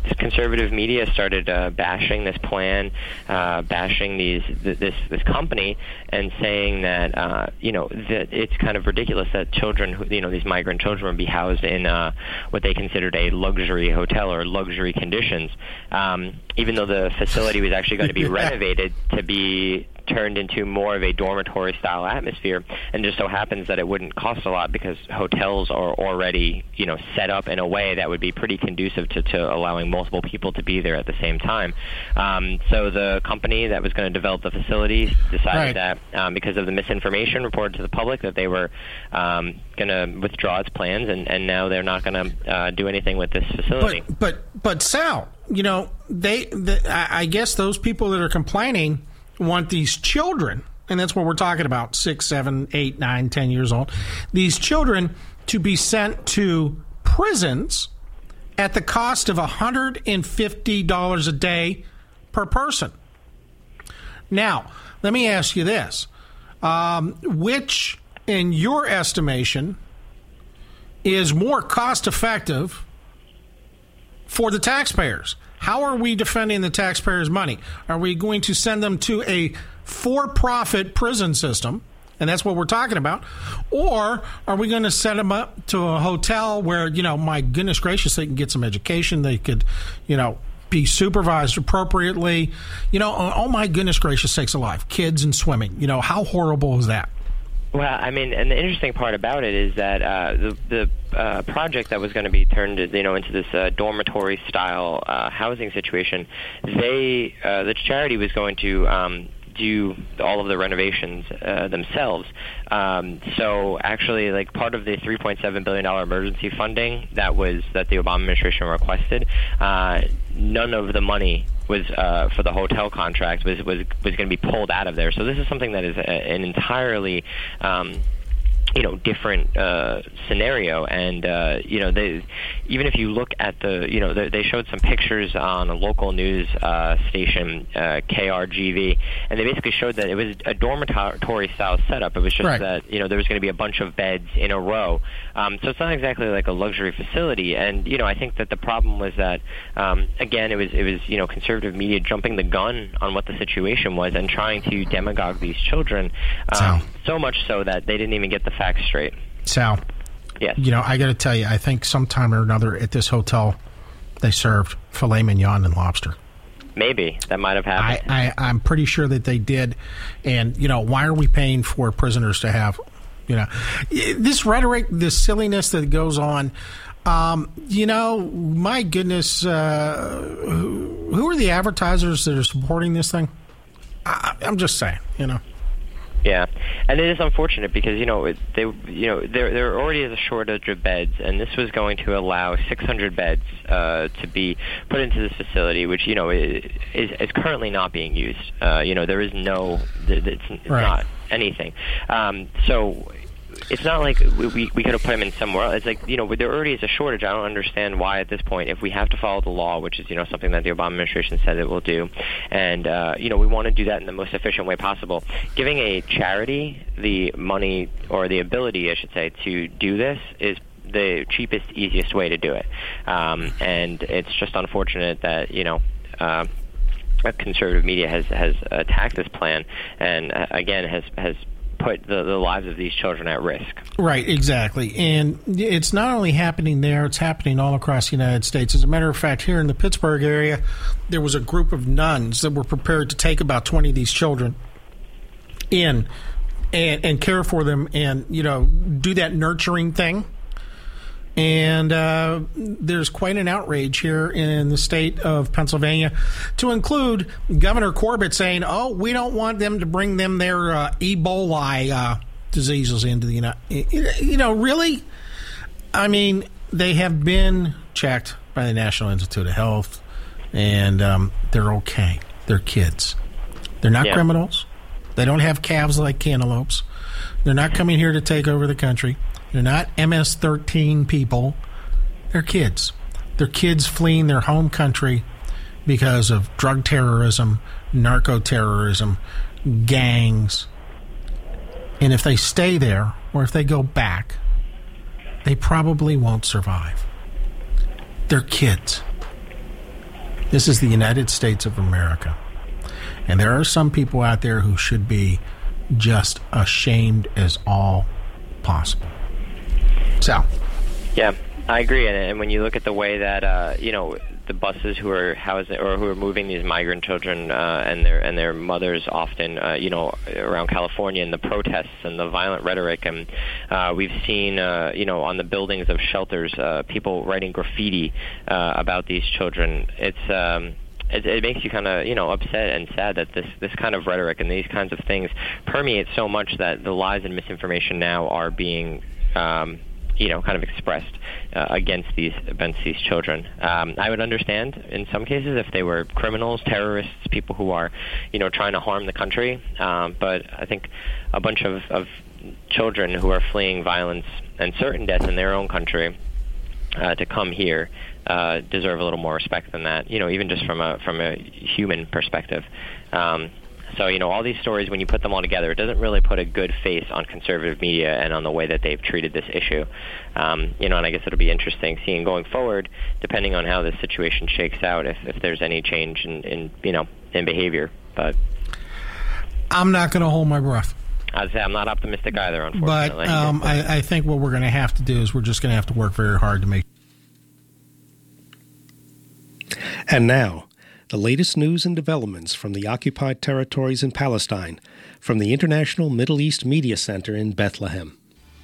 conservative media started uh, bashing this plan, uh, bashing these th- this this company, and saying that uh, you know that it's kind of ridiculous that children, who, you know, these migrant children would be housed in uh, what they considered a luxury hotel or luxury conditions, um, even though the facility was actually going to be yeah. renovated to be turned into more of a dormitory style atmosphere, and just so happens that it wouldn't cost a lot because hotels are already, you know, set up in a way that would be pretty conducive to, to allowing multiple people to be there at the same time. Um, so the company that was going to develop the facility decided right. that um, because of the misinformation reported to the public that they were um, going to withdraw its plans, and, and now they're not going to uh, do anything with this facility. But but, but Sal, you know, they the, I, I guess those people that are complaining want these children, and that's what we're talking about, six, seven, eight, nine, ten years old, these children to be sent to prisons at the cost of one hundred fifty dollars a day per person. Now, let me ask you this. Um, which, in your estimation, is more cost-effective for the taxpayers? How are we defending the taxpayers' money? Are we going to send them to a for-profit prison system, and that's what we're talking about, or are we going to send them up to a hotel where, you know, my goodness gracious, they can get some education, they could, you know, be supervised appropriately, you know, oh my goodness gracious sakes alive, kids and swimming, you know, how horrible is that? Well, I mean, and the interesting part about it is that uh, the, the uh, project that was going to be turned, you know, into this uh, dormitory-style uh, housing situation, they, uh, the charity was going to um, do all of the renovations uh, themselves. Um, so actually, like, part of the three point seven billion dollars emergency funding that was that the Obama administration requested, uh, none of the money was uh, for the hotel contract was was was going to be pulled out of there. So this is something that is a, an entirely um, you know different uh, scenario. And uh, you know they, even if you look at the you know they, they showed some pictures on a local news uh, station, uh, K R G V, and they basically showed that it was a dormitory style setup. It was just right. that you know there was going to be a bunch of beds in a row. Um, so it's not exactly like a luxury facility. And you know I think that the problem was that um, again it was it was you know conservative media jumping the gun on what the situation was and trying to demagogue these children um, so much so that they didn't even get the facts straight. Sal, yes. You know I got to tell you, I think sometime or another at this hotel they served filet mignon and lobster. Maybe that might have happened. I, I, I'm pretty sure that they did. And you know why are we paying for prisoners to have? You know, this rhetoric, this silliness that goes on, um, you know, my goodness, uh, who, who are the advertisers that are supporting this thing? I, I'm just saying, you know. Yeah, and it is unfortunate because, you know, they, you know, there there already is a shortage of beds, and this was going to allow six hundred beds uh, to be put into this facility, which, you know, is, is currently not being used. Uh, you know, there is no, it's, it's right. not anything. Um, so it's not like we, we, we could have put them in somewhere else. It's like, you know, there already is a shortage. I don't understand why at this point, if we have to follow the law, which is, you know, something that the Obama administration said it will do, and, uh, you know, we want to do that in the most efficient way possible. Giving a charity the money, or the ability, I should say, to do this is the cheapest, easiest way to do it. Um, and it's just unfortunate that, you know, uh, conservative media has, has attacked this plan and, uh, again, has has put the, the lives of these children at risk. Right, exactly. And it's not only happening there, it's happening all across the United States. As a matter of fact, here in the Pittsburgh area, there was a group of nuns that were prepared to take about twenty of these children in and, and care for them and, you know, do that nurturing thing. And uh, there's quite an outrage here in the state of Pennsylvania, to include Governor Corbett saying, oh, we don't want them to bring them their uh, Ebola uh, diseases into the United States. You know, really? I mean, they have been checked by the National Institute of Health, and um, they're okay. They're kids. They're not yeah. criminals. They don't have calves like cantaloupes. They're not coming here to take over the country. They're not M S thirteen people. They're kids. They're kids fleeing their home country because of drug terrorism, narco-terrorism, gangs. And if they stay there, or if they go back, they probably won't survive. They're kids. This is the United States of America. And there are some people out there who should be just ashamed as all possible. Sal. Yeah, I agree. And, and when you look at the way that, uh, you know, the buses who are housing or who are moving these migrant children uh, and their and their mothers often, uh, you know, around California, and the protests and the violent rhetoric, and uh, we've seen, uh, you know, on the buildings of shelters, uh, people writing graffiti uh, about these children. It's um, it, it makes you kind of, you know, upset and sad that this this kind of rhetoric and these kinds of things permeate so much that the lies and misinformation now are being Um, you know, kind of expressed uh, against these against these children. Um, I would understand in some cases if they were criminals, terrorists, people who are, you know, trying to harm the country. Um, but I think a bunch of, of children who are fleeing violence and certain death in their own country uh, to come here uh, deserve a little more respect than that. You know, even just from a from a human perspective. Um, So, you know, all these stories, when you put them all together, it doesn't really put a good face on conservative media and on the way that they've treated this issue. Um, you know, and I guess it'll be interesting seeing going forward, depending on how this situation shakes out, if, if there's any change in, in, you know, in behavior. But I'm not going to hold my breath. I'd say I'm not optimistic either, unfortunately. But um, I, I think what we're going to have to do is we're just going to have to work very hard to make. And now, the latest news and developments from the occupied territories in Palestine from the International Middle East Media Center in Bethlehem.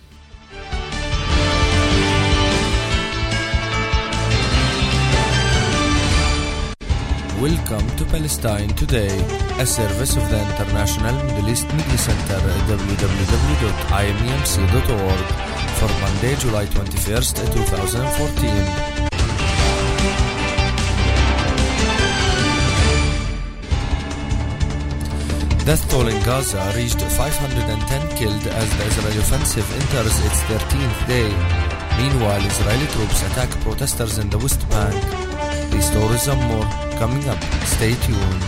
Welcome to Palestine Today, a service of the International Middle East Media Center at w w w dot i m e m c dot org for Monday, July twenty-first, twenty fourteen. Death toll in Gaza reached five hundred ten killed as the Israeli offensive enters its thirteenth day. Meanwhile, Israeli troops attack protesters in the West Bank. These stories and more coming up. Stay tuned.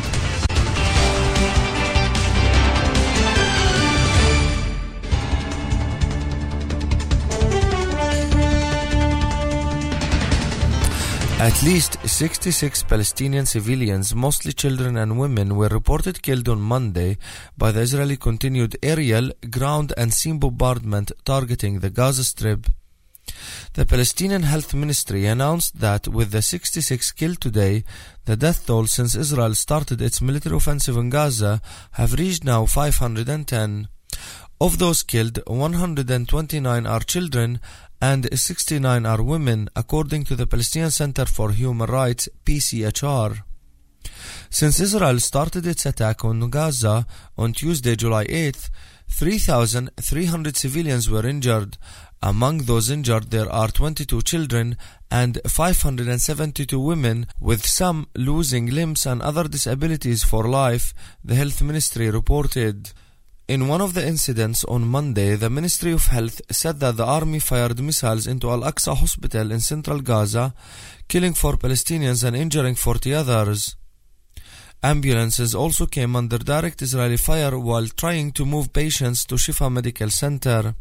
At least sixty-six Palestinian civilians, mostly children and women, were reported killed on Monday by the Israeli continued aerial, ground and sea bombardment targeting the Gaza Strip. The Palestinian Health Ministry announced that with the sixty-six killed today, the death toll since Israel started its military offensive in Gaza have reached now five hundred ten. Of those killed, one hundred twenty-nine are children and sixty-nine are women, according to the Palestinian Center for Human Rights, P C H R. Since Israel started its attack on Gaza on Tuesday, July eighth, three thousand three hundred civilians were injured. Among those injured, there are twenty-two children and five hundred seventy-two women, with some losing limbs and other disabilities for life, the Health Ministry reported. In one of the incidents on Monday, the Ministry of Health said that the army fired missiles into Al-Aqsa Hospital in central Gaza, killing four Palestinians and injuring forty others. Ambulances also came under direct Israeli fire while trying to move patients to Shifa Medical Center.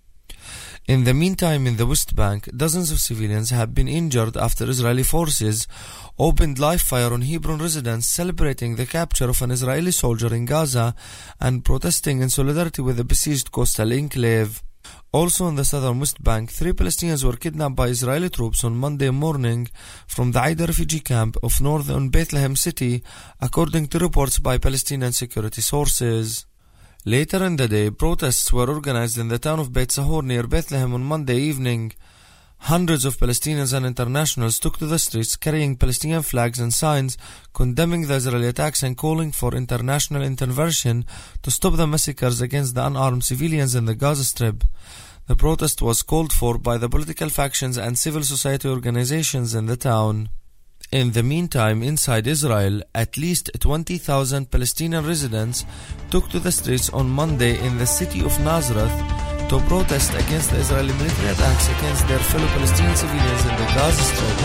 In the meantime, in the West Bank, dozens of civilians have been injured after Israeli forces opened live fire on Hebron residents celebrating the capture of an Israeli soldier in Gaza and protesting in solidarity with the besieged coastal enclave. Also in the southern West Bank, three Palestinians were kidnapped by Israeli troops on Monday morning from the Aida refugee camp of northern Bethlehem city, according to reports by Palestinian security sources. Later in the day, protests were organized in the town of Beit Sahor near Bethlehem on Monday evening. Hundreds of Palestinians and internationals took to the streets carrying Palestinian flags and signs condemning the Israeli attacks and calling for international intervention to stop the massacres against the unarmed civilians in the Gaza Strip. The protest was called for by the political factions and civil society organizations in the town. In the meantime, inside Israel, at least twenty thousand Palestinian residents took to the streets on Monday in the city of Nazareth to protest against the Israeli military attacks against their fellow Palestinian civilians in the Gaza Strip.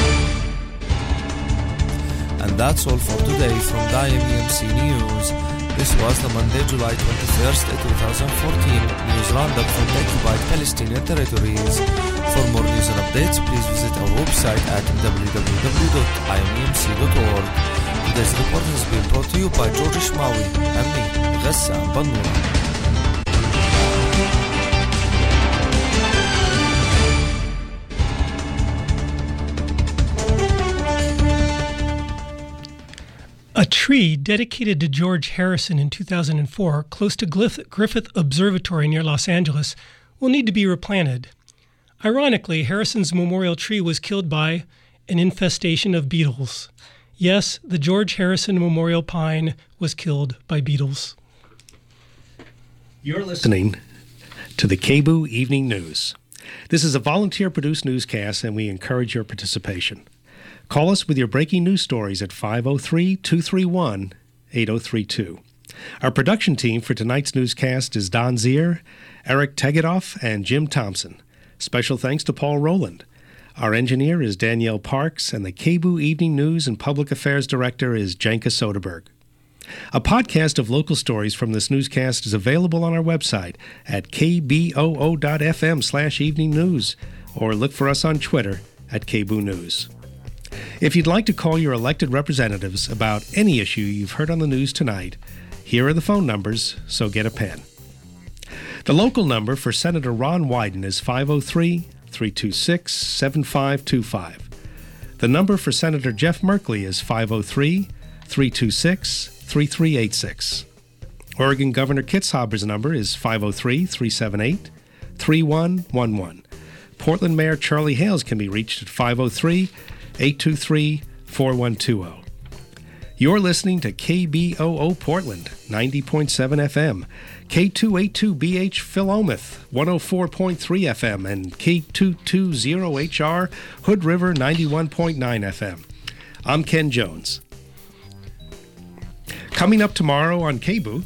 And that's all for today from the I M E M C News. This was the Monday, July twenty-first, twenty fourteen news roundup from the occupied Palestinian territories. For more news and updates, please visit our website at w w w dot i m e m c dot org. Today's report has been brought to you by George Ishmawi and me, Ghassan Bannoura. A tree dedicated to George Harrison in two thousand four, close to Griffith Observatory near Los Angeles, will need to be replanted. Ironically, Harrison's memorial tree was killed by an infestation of beetles. Yes, the George Harrison Memorial Pine was killed by beetles. You're listening to the K B O O Evening News. This is a volunteer-produced newscast, and we encourage your participation. Call us with your breaking news stories at five oh three, two three one, eight oh three two. Our production team for tonight's newscast is Don Zier, Eric Tegedoff, and Jim Thompson. Special thanks to Paul Rowland. Our engineer is Danielle Parks, and the K B O O Evening News and Public Affairs Director is Janka Soderberg. A podcast of local stories from this newscast is available on our website at k b o o dot f m slash evening news, or look for us on Twitter at K B O O News. If you'd like to call your elected representatives about any issue you've heard on the news tonight, here are the phone numbers, so get a pen. The local number for Senator Ron Wyden is five oh three, three two six, seven five two five. The number for Senator Jeff Merkley is five oh three, three two six, three three eight six. Oregon Governor Kitzhaber's number is five oh three, three seven eight, three one one one. Portland Mayor Charlie Hales can be reached at five oh three, eight two three, four one two zero. You're listening to K B O O Portland, ninety point seven F M, K two eighty-two B H Philomath, one oh four point three F M, and K two twenty H R Hood River, ninety-one point nine F M. I'm Ken Jones. Coming up tomorrow on K B O O,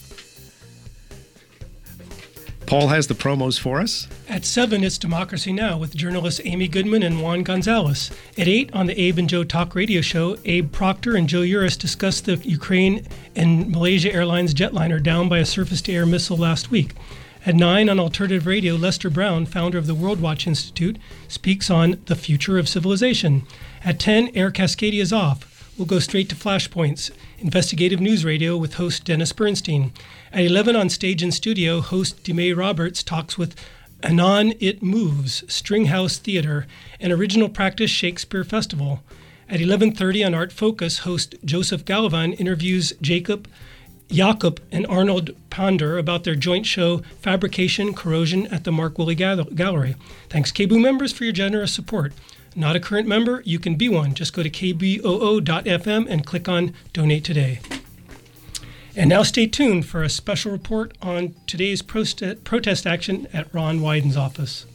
Paul has the promos for us. At seven, it's Democracy Now! With journalists Amy Goodman and Juan Gonzalez. At eight, on the Abe and Joe Talk radio show, Abe Proctor and Joe Uris discuss the Ukraine and Malaysia Airlines jetliner down by a surface-to-air missile last week. At nine, on Alternative Radio, Lester Brown, founder of the World Watch Institute, speaks on the future of civilization. At ten, Air Cascadia is off. We'll go straight to Flashpoints, investigative news radio with host Dennis Bernstein. At eleven, on Stage and Studio, host DeMay Roberts talks with Anon It Moves, Stringhouse Theater, and Original Practice Shakespeare Festival. At eleven thirty, on Art Focus, host Joseph Gallivan interviews Jacob, Jakob, and Arnold Ponder about their joint show, Fabrication Corrosion, at the Mark Willey Gallery. Thanks, K B O O members, for your generous support. Not a current member? You can be one. Just go to k b o o dot f m and click on Donate Today. And now stay tuned for a special report on today's prost- protest action at Ron Wyden's office.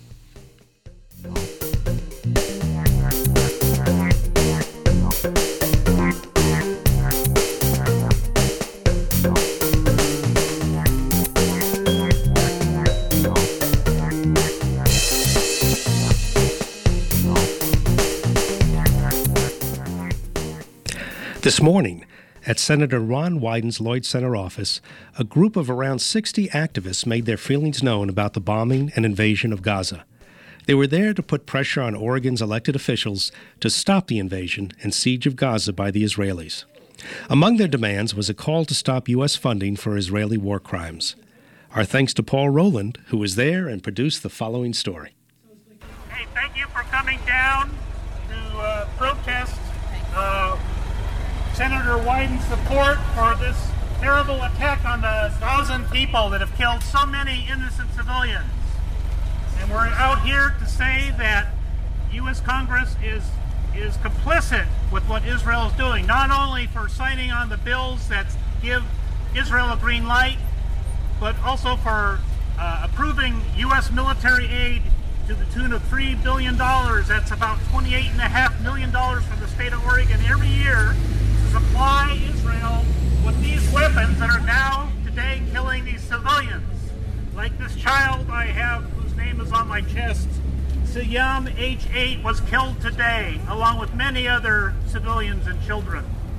This morning, at Senator Ron Wyden's Lloyd Center office, a group of around sixty activists made their feelings known about the bombing and invasion of Gaza. They were there to put pressure on Oregon's elected officials to stop the invasion and siege of Gaza by the Israelis. Among their demands was a call to stop U S funding for Israeli war crimes. Our thanks to Paul Rowland, who was there and produced the following story. Hey, thank you for coming down to uh, protest uh, Senator Wyden's support for this terrible attack on the thousand people that have killed so many innocent civilians. And we're out here to say that U S Congress is is complicit with what Israel is doing, not only for signing on the bills that give Israel a green light, but also for uh, approving U S military aid to the tune of three billion dollars. That's about twenty-eight point five million dollars from the state of Oregon every year to supply Israel with these weapons that are now today killing these civilians. Like this child I have whose name is on my chest, Siyam H eight, was killed today, along with many other civilians and children.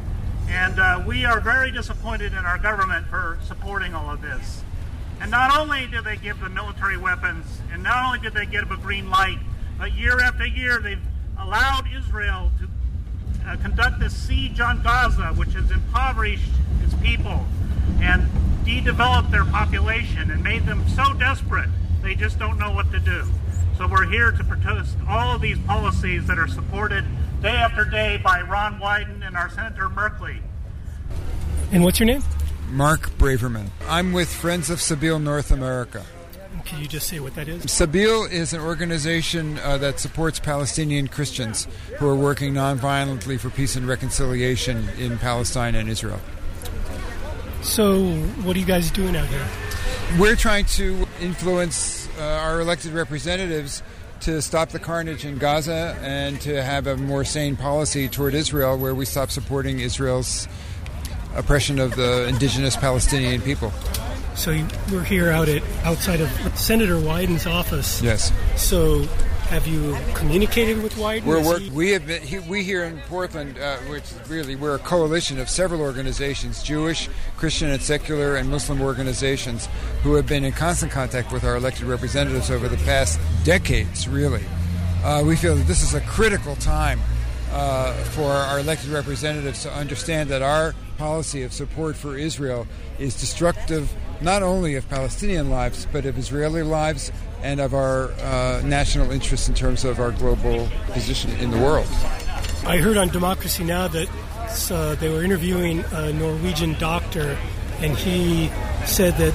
And uh, we are very disappointed in our government for supporting all of this. And not only did they give the military weapons, and not only did they give a green light, but year after year they've allowed Israel to uh, conduct this siege on Gaza, which has impoverished its people and de-developed their population and made them so desperate they just don't know what to do. So we're here to protest all of these policies that are supported day after day by Ron Wyden and our Senator Merkley. And what's your name? Mark Braverman. I'm with Friends of Sabeel North America. Can you just say what that is? Sabeel is an organization uh, that supports Palestinian Christians who are working nonviolently for peace and reconciliation in Palestine and Israel. So what are you guys doing out here? We're trying to influence uh, our elected representatives to stop the carnage in Gaza and to have a more sane policy toward Israel where we stop supporting Israel's oppression of the indigenous Palestinian people. So you, we're here out at outside of Senator Wyden's office. Yes. So have you communicated with Wyden? We're work, we have been, he, we here in Portland, uh, which really we're a coalition of several organizations, Jewish, Christian, and secular, and Muslim organizations, who have been in constant contact with our elected representatives over the past decades. Really, uh, we feel that this is a critical time uh, for our elected representatives to understand that our policy of support for Israel is destructive not only of Palestinian lives, but of Israeli lives and of our uh, national interests in terms of our global position in the world. I heard on Democracy Now! That uh, they were interviewing a Norwegian doctor, and he said that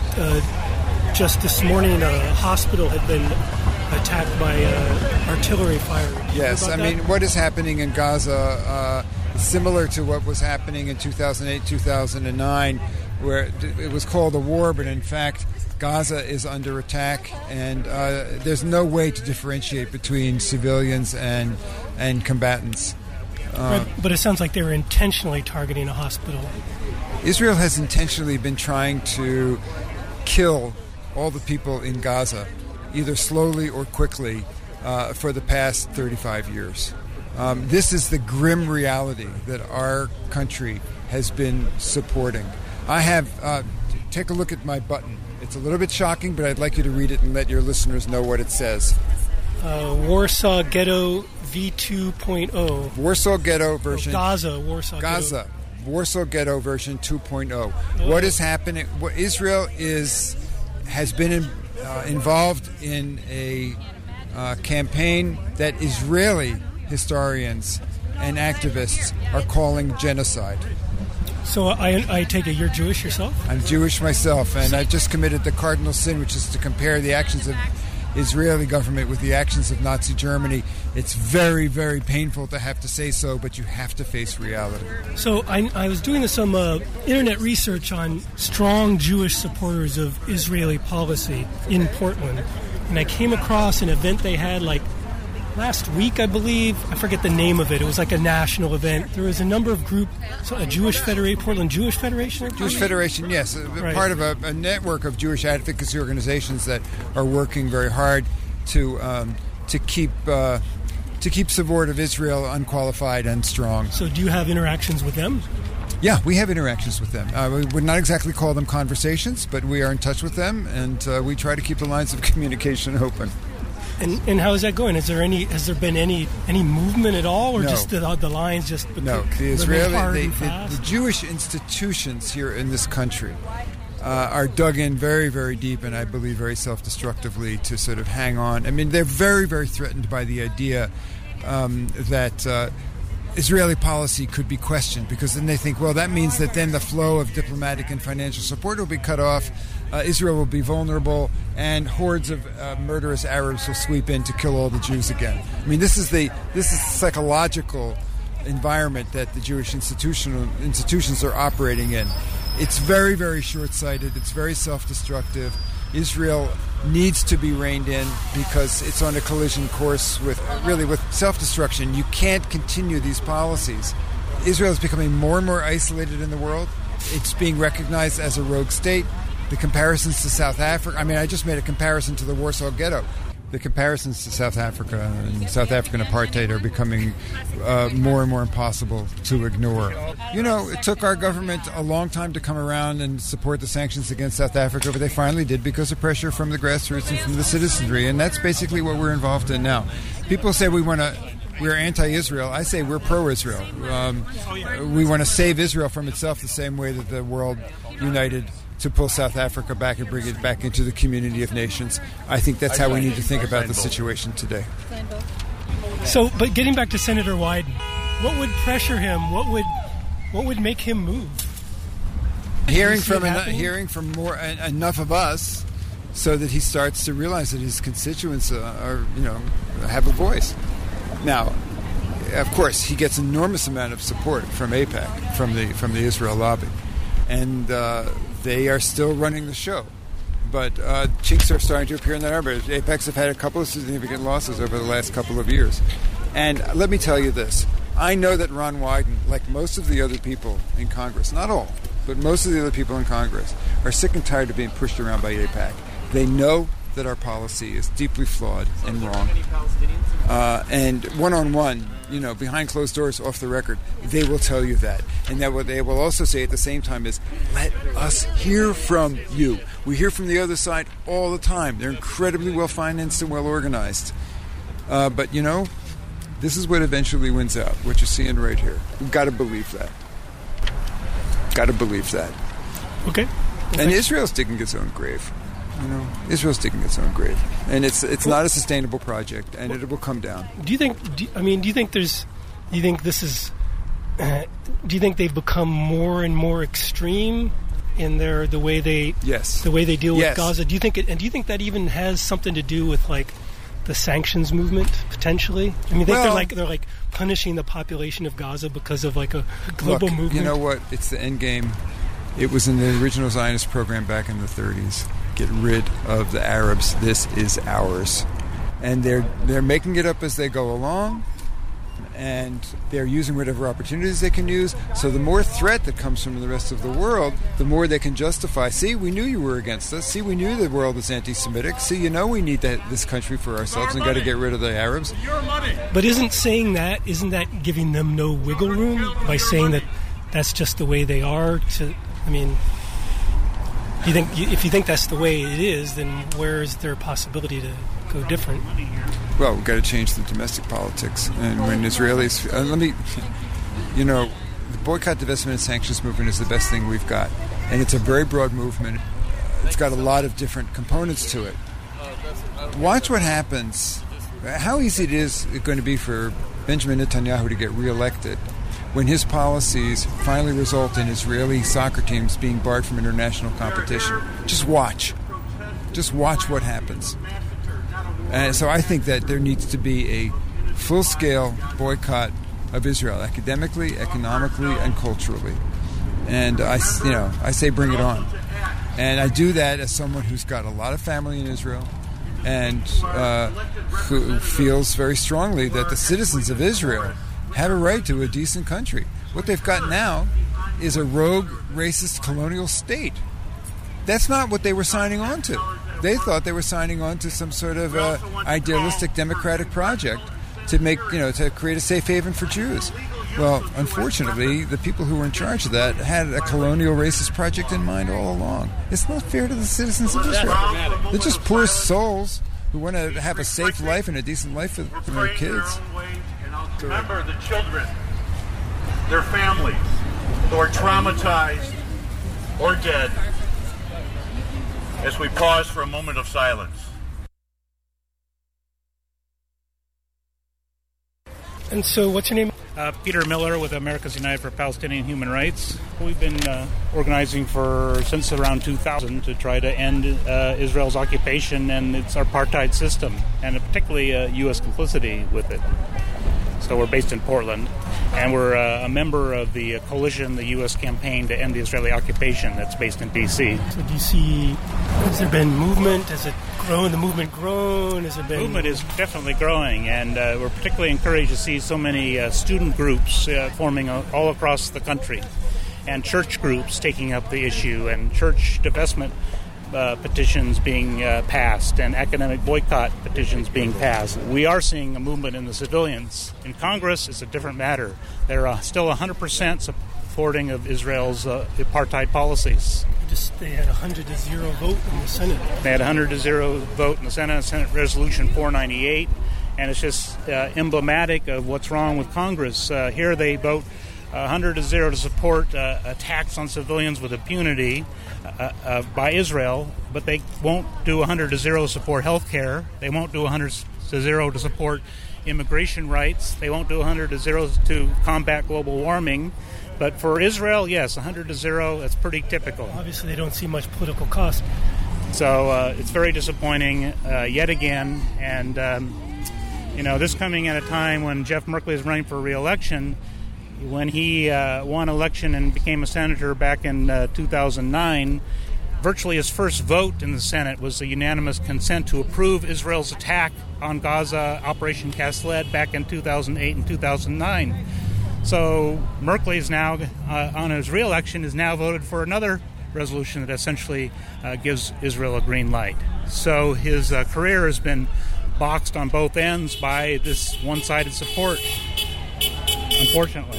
uh, just this morning a hospital had been attacked by uh, artillery fire. Yes, I mean, what is happening in Gaza uh, is similar to what was happening in two thousand eight, two thousand nine, where it was called a war, but in fact Gaza is under attack, and uh, there's no way to differentiate between civilians and and combatants. Uh, right, but it sounds like they were intentionally targeting a hospital. Israel has intentionally been trying to kill all the people in Gaza, either slowly or quickly, uh, for the past thirty-five years. Um, this is the grim reality that our country has been supporting. I have, uh, take a look at my button. It's a little bit shocking, but I'd like you to read it and let your listeners know what it says. Uh, Warsaw Ghetto V two point oh. Warsaw Ghetto version. Oh, Gaza, Warsaw Gaza. Ghetto. Warsaw Ghetto version two point oh. Oh. What is happening? What Israel is has been in, uh, involved in a uh, campaign that Israeli historians and activists are calling genocide. So I, I take it you're Jewish yourself? I'm Jewish myself, and I've just committed the cardinal sin, which is to compare the actions of Israeli government with the actions of Nazi Germany. It's very, very painful to have to say so, but you have to face reality. So I, I was doing some uh, internet research on strong Jewish supporters of Israeli policy in Portland, and I came across an event they had like last week, I believe. I forget the name of it. It was like a national event. There was a number of groups, so a Jewish Federation, Portland Jewish Federation? Jewish Federation, yes. Right. Part of a, a network of Jewish advocacy organizations that are working very hard to um, to keep uh, to keep support of Israel unqualified and strong. So do you have interactions with them? Yeah, we have interactions with them. Uh, we would not exactly call them conversations, but we are in touch with them, and uh, we try to keep the lines of communication open. And and how is that going? Is there any? Has there been any any movement at all, or no. just the, the lines just no? The Israeli, the, the, the Jewish institutions here in this country uh, are dug in very, very deep, and I believe very self-destructively to sort of hang on. I mean, they're very, very threatened by the idea um, that uh, Israeli policy could be questioned, because then they think, well, that means that then the flow of diplomatic and financial support will be cut off. Uh, Israel will be vulnerable, and hordes of uh, murderous Arabs will sweep in to kill all the Jews again. I mean, this is the this is the psychological environment that the Jewish institutional institutions are operating in. It's very, very short-sighted. It's very self-destructive. Israel needs to be reined in because it's on a collision course with really with self-destruction. You can't continue these policies. Israel is becoming more and more isolated in the world. It's being recognized as a rogue state. The comparisons to South Africa, I mean, I just made a comparison to the Warsaw Ghetto. the comparisons to South Africa and South African apartheid are becoming uh, more and more impossible to ignore. You know, it took our government a long time to come around and support the sanctions against South Africa, but they finally did because of pressure from the grassroots and from the citizenry, and that's basically what we're involved in now. People say we want to, we're anti-Israel. I say we're pro-Israel. Um, we want to save Israel from itself the same way that the world united to pull South Africa back and bring it back into the community of nations. I think that's how we need to think about the situation today. So, but getting back to Senator Wyden, what would pressure him? What would what would make him move? Hearing from en- hearing from more en- enough of us, so that he starts to realize that his constituents uh, are, you know, have a voice. Now, of course, he gets enormous amount of support from AIPAC, from the from the Israel lobby, and uh, they are still running the show. But uh, chinks are starting to appear in that armor. AIPACs have had a couple of significant losses over the last couple of years. And let me tell you this. I know that Ron Wyden, like most of the other people in Congress, not all, but most of the other people in Congress, are sick and tired of being pushed around by AIPAC. They know that our policy is deeply flawed and wrong. Uh, and one-on-one, you know, behind closed doors, off the record, they will tell you that. And that what they will also say at the same time is, let us hear from you. We hear from the other side all the time. They're incredibly well-financed and well-organized. Uh, but, you know, this is what eventually wins out, what you're seeing right here. We've got to believe that. Got to believe that. Okay. Well, and Israel's digging its own grave. You know, Israel's digging its own grave, and it's it's not a sustainable project, and it will come down. Do you think? Do, I mean, do you think there's? Do you think this is? Uh, do you think they've become more and more extreme in their the way they yes the way they deal with yes. Gaza? Do you think it? And do you think that even has something to do with like the sanctions movement potentially? I mean, I think well, they're like they're like punishing the population of Gaza because of like a global look, movement. You know what? It's the end game. It was in the original Zionist program back in the thirties. Get rid of the Arabs. This is ours. And they're they're making it up as they go along, and they're using whatever opportunities they can use. So the more threat that comes from the rest of the world, the more they can justify. See, we knew you were against us. See, we knew the world was anti-Semitic. See, you know we need that, this country for ourselves and got to get rid of the Arabs. But isn't saying that, isn't that giving them no wiggle room by saying that that's just the way they are? To, I mean... You think if you think that's the way it is, then where is there a possibility to go different? Well, we've got to change the domestic politics. And when Israelis, uh, let me, you know, the boycott, divestment, and sanctions movement is the best thing we've got, and it's a very broad movement. It's got a lot of different components to it. Watch what happens. How easy it is going to be for Benjamin Netanyahu to get reelected when his policies finally result in Israeli soccer teams being barred from international competition. Just watch. Just watch what happens. And so I think that there needs to be a full-scale boycott of Israel, academically, economically, and culturally. And I, you know, I say bring it on. And I do that as someone who's got a lot of family in Israel and uh, who feels very strongly that the citizens of Israel have a right to a decent country. What they've got now is a rogue, racist, colonial state. That's not what they were signing on to. They thought they were signing on to some sort of uh, idealistic democratic project to make, you know, to create a safe haven for Jews. Well, unfortunately, the people who were in charge of that had a colonial racist project in mind all along. It's not fair to the citizens of Israel. They're just poor souls who want to have a safe life and a decent life for, for their kids. Remember the children, their families, who are traumatized or dead, as we pause for a moment of silence. And so, what's your name? Uh, Peter Miller with Americans United for Palestinian Human Rights. We've been uh, organizing for since around two thousand to try to end uh, Israel's occupation and its apartheid system, and particularly uh, U S complicity with it. So we're based in Portland, and we're uh, a member of the coalition, the U S campaign to end the Israeli occupation that's based in D C. So do you see, has there been movement? Has it grown? The movement grown? Has it been... Movement is definitely growing, and uh, we're particularly encouraged to see so many uh, student groups uh, forming all across the country, and church groups taking up the issue, and church divestment uh, petitions being uh, passed and academic boycott petitions being passed. We are seeing a movement in the civilians. In Congress, it's a different matter. They're uh, still one hundred percent supporting of Israel's uh, apartheid policies. Just, they had a one hundred to zero vote in the Senate. They had a one hundred to zero vote in the Senate, Senate Resolution four ninety-eight, and it's just uh, emblematic of what's wrong with Congress. Uh, here they vote one hundred to zero to support uh, attacks on civilians with impunity uh, uh, by Israel, but they won't do one hundred to zero to support health care. They won't do one hundred to zero to support immigration rights. They won't do one hundred to zero to combat global warming. But for Israel, yes, one hundred to zero, that's pretty typical. Obviously, they don't see much political cost. So uh, it's very disappointing uh, yet again. And, um, you know, this coming at a time when Jeff Merkley is running for re-election. When he uh, won election and became a senator back in uh, two thousand nine, virtually his first vote in the Senate was a unanimous consent to approve Israel's attack on Gaza, Operation Cast Lead, back in two thousand eight and two thousand nine. So Merkley is now, uh, on his re-election, is now voted for another resolution that essentially uh, gives Israel a green light. So his uh, career has been boxed on both ends by this one-sided support, unfortunately.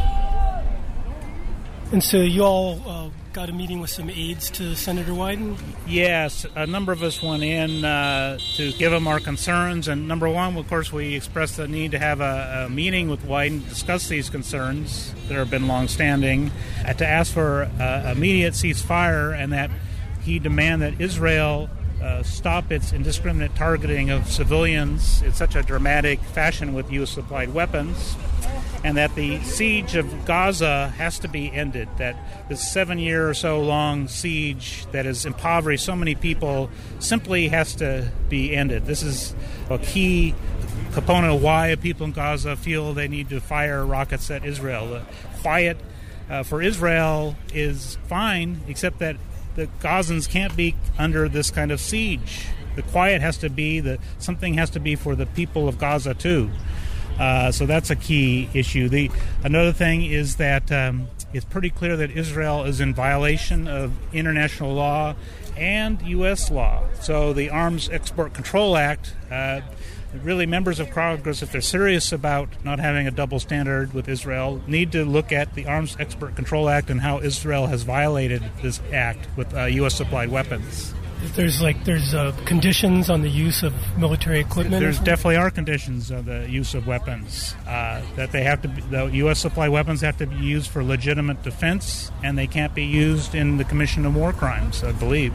And so you all uh, got a meeting with some aides to Senator Wyden? Yes, a number of us went in uh, to give him our concerns. And number one, of course, we expressed the need to have a, a meeting with Wyden to discuss these concerns that have been longstanding, uh, to ask for uh, immediate ceasefire and that he demand that Israel uh, stop its indiscriminate targeting of civilians in such a dramatic fashion with U S-supplied weapons, and that the siege of Gaza has to be ended, that this seven-year or so long siege that has impoverished so many people simply has to be ended. This is a key component of why people in Gaza feel they need to fire rockets at Israel. The quiet uh, for Israel is fine, except that the Gazans can't be under this kind of siege. The quiet has to be, the something has to be for the people of Gaza too. Uh, so that's a key issue. The another thing is that um, it's pretty clear that Israel is in violation of international law and U S law. So the Arms Export Control Act, uh, really members of Congress, if they're serious about not having a double standard with Israel, need to look at the Arms Export Control Act and how Israel has violated this act with uh, U S-supplied weapons. There's like there's uh, conditions on the use of military equipment. There's definitely are conditions on the use of weapons. Uh, that they have to, be, the U S supply weapons have to be used for legitimate defense, and they can't be used in the commission of war crimes, I believe.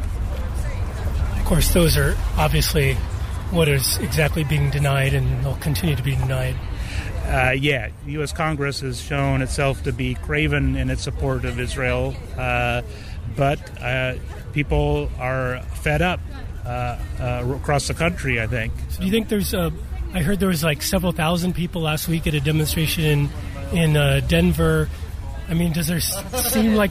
Of course, those are obviously what is exactly being denied, and they'll continue to be denied. Uh, yeah, the U S Congress has shown itself to be craven in its support of Israel, uh, but uh, people are fed up uh, uh, across the country, I think. So do you think there's a, I heard there was like several thousand people last week at a demonstration in, in uh, Denver. I mean, does there seem like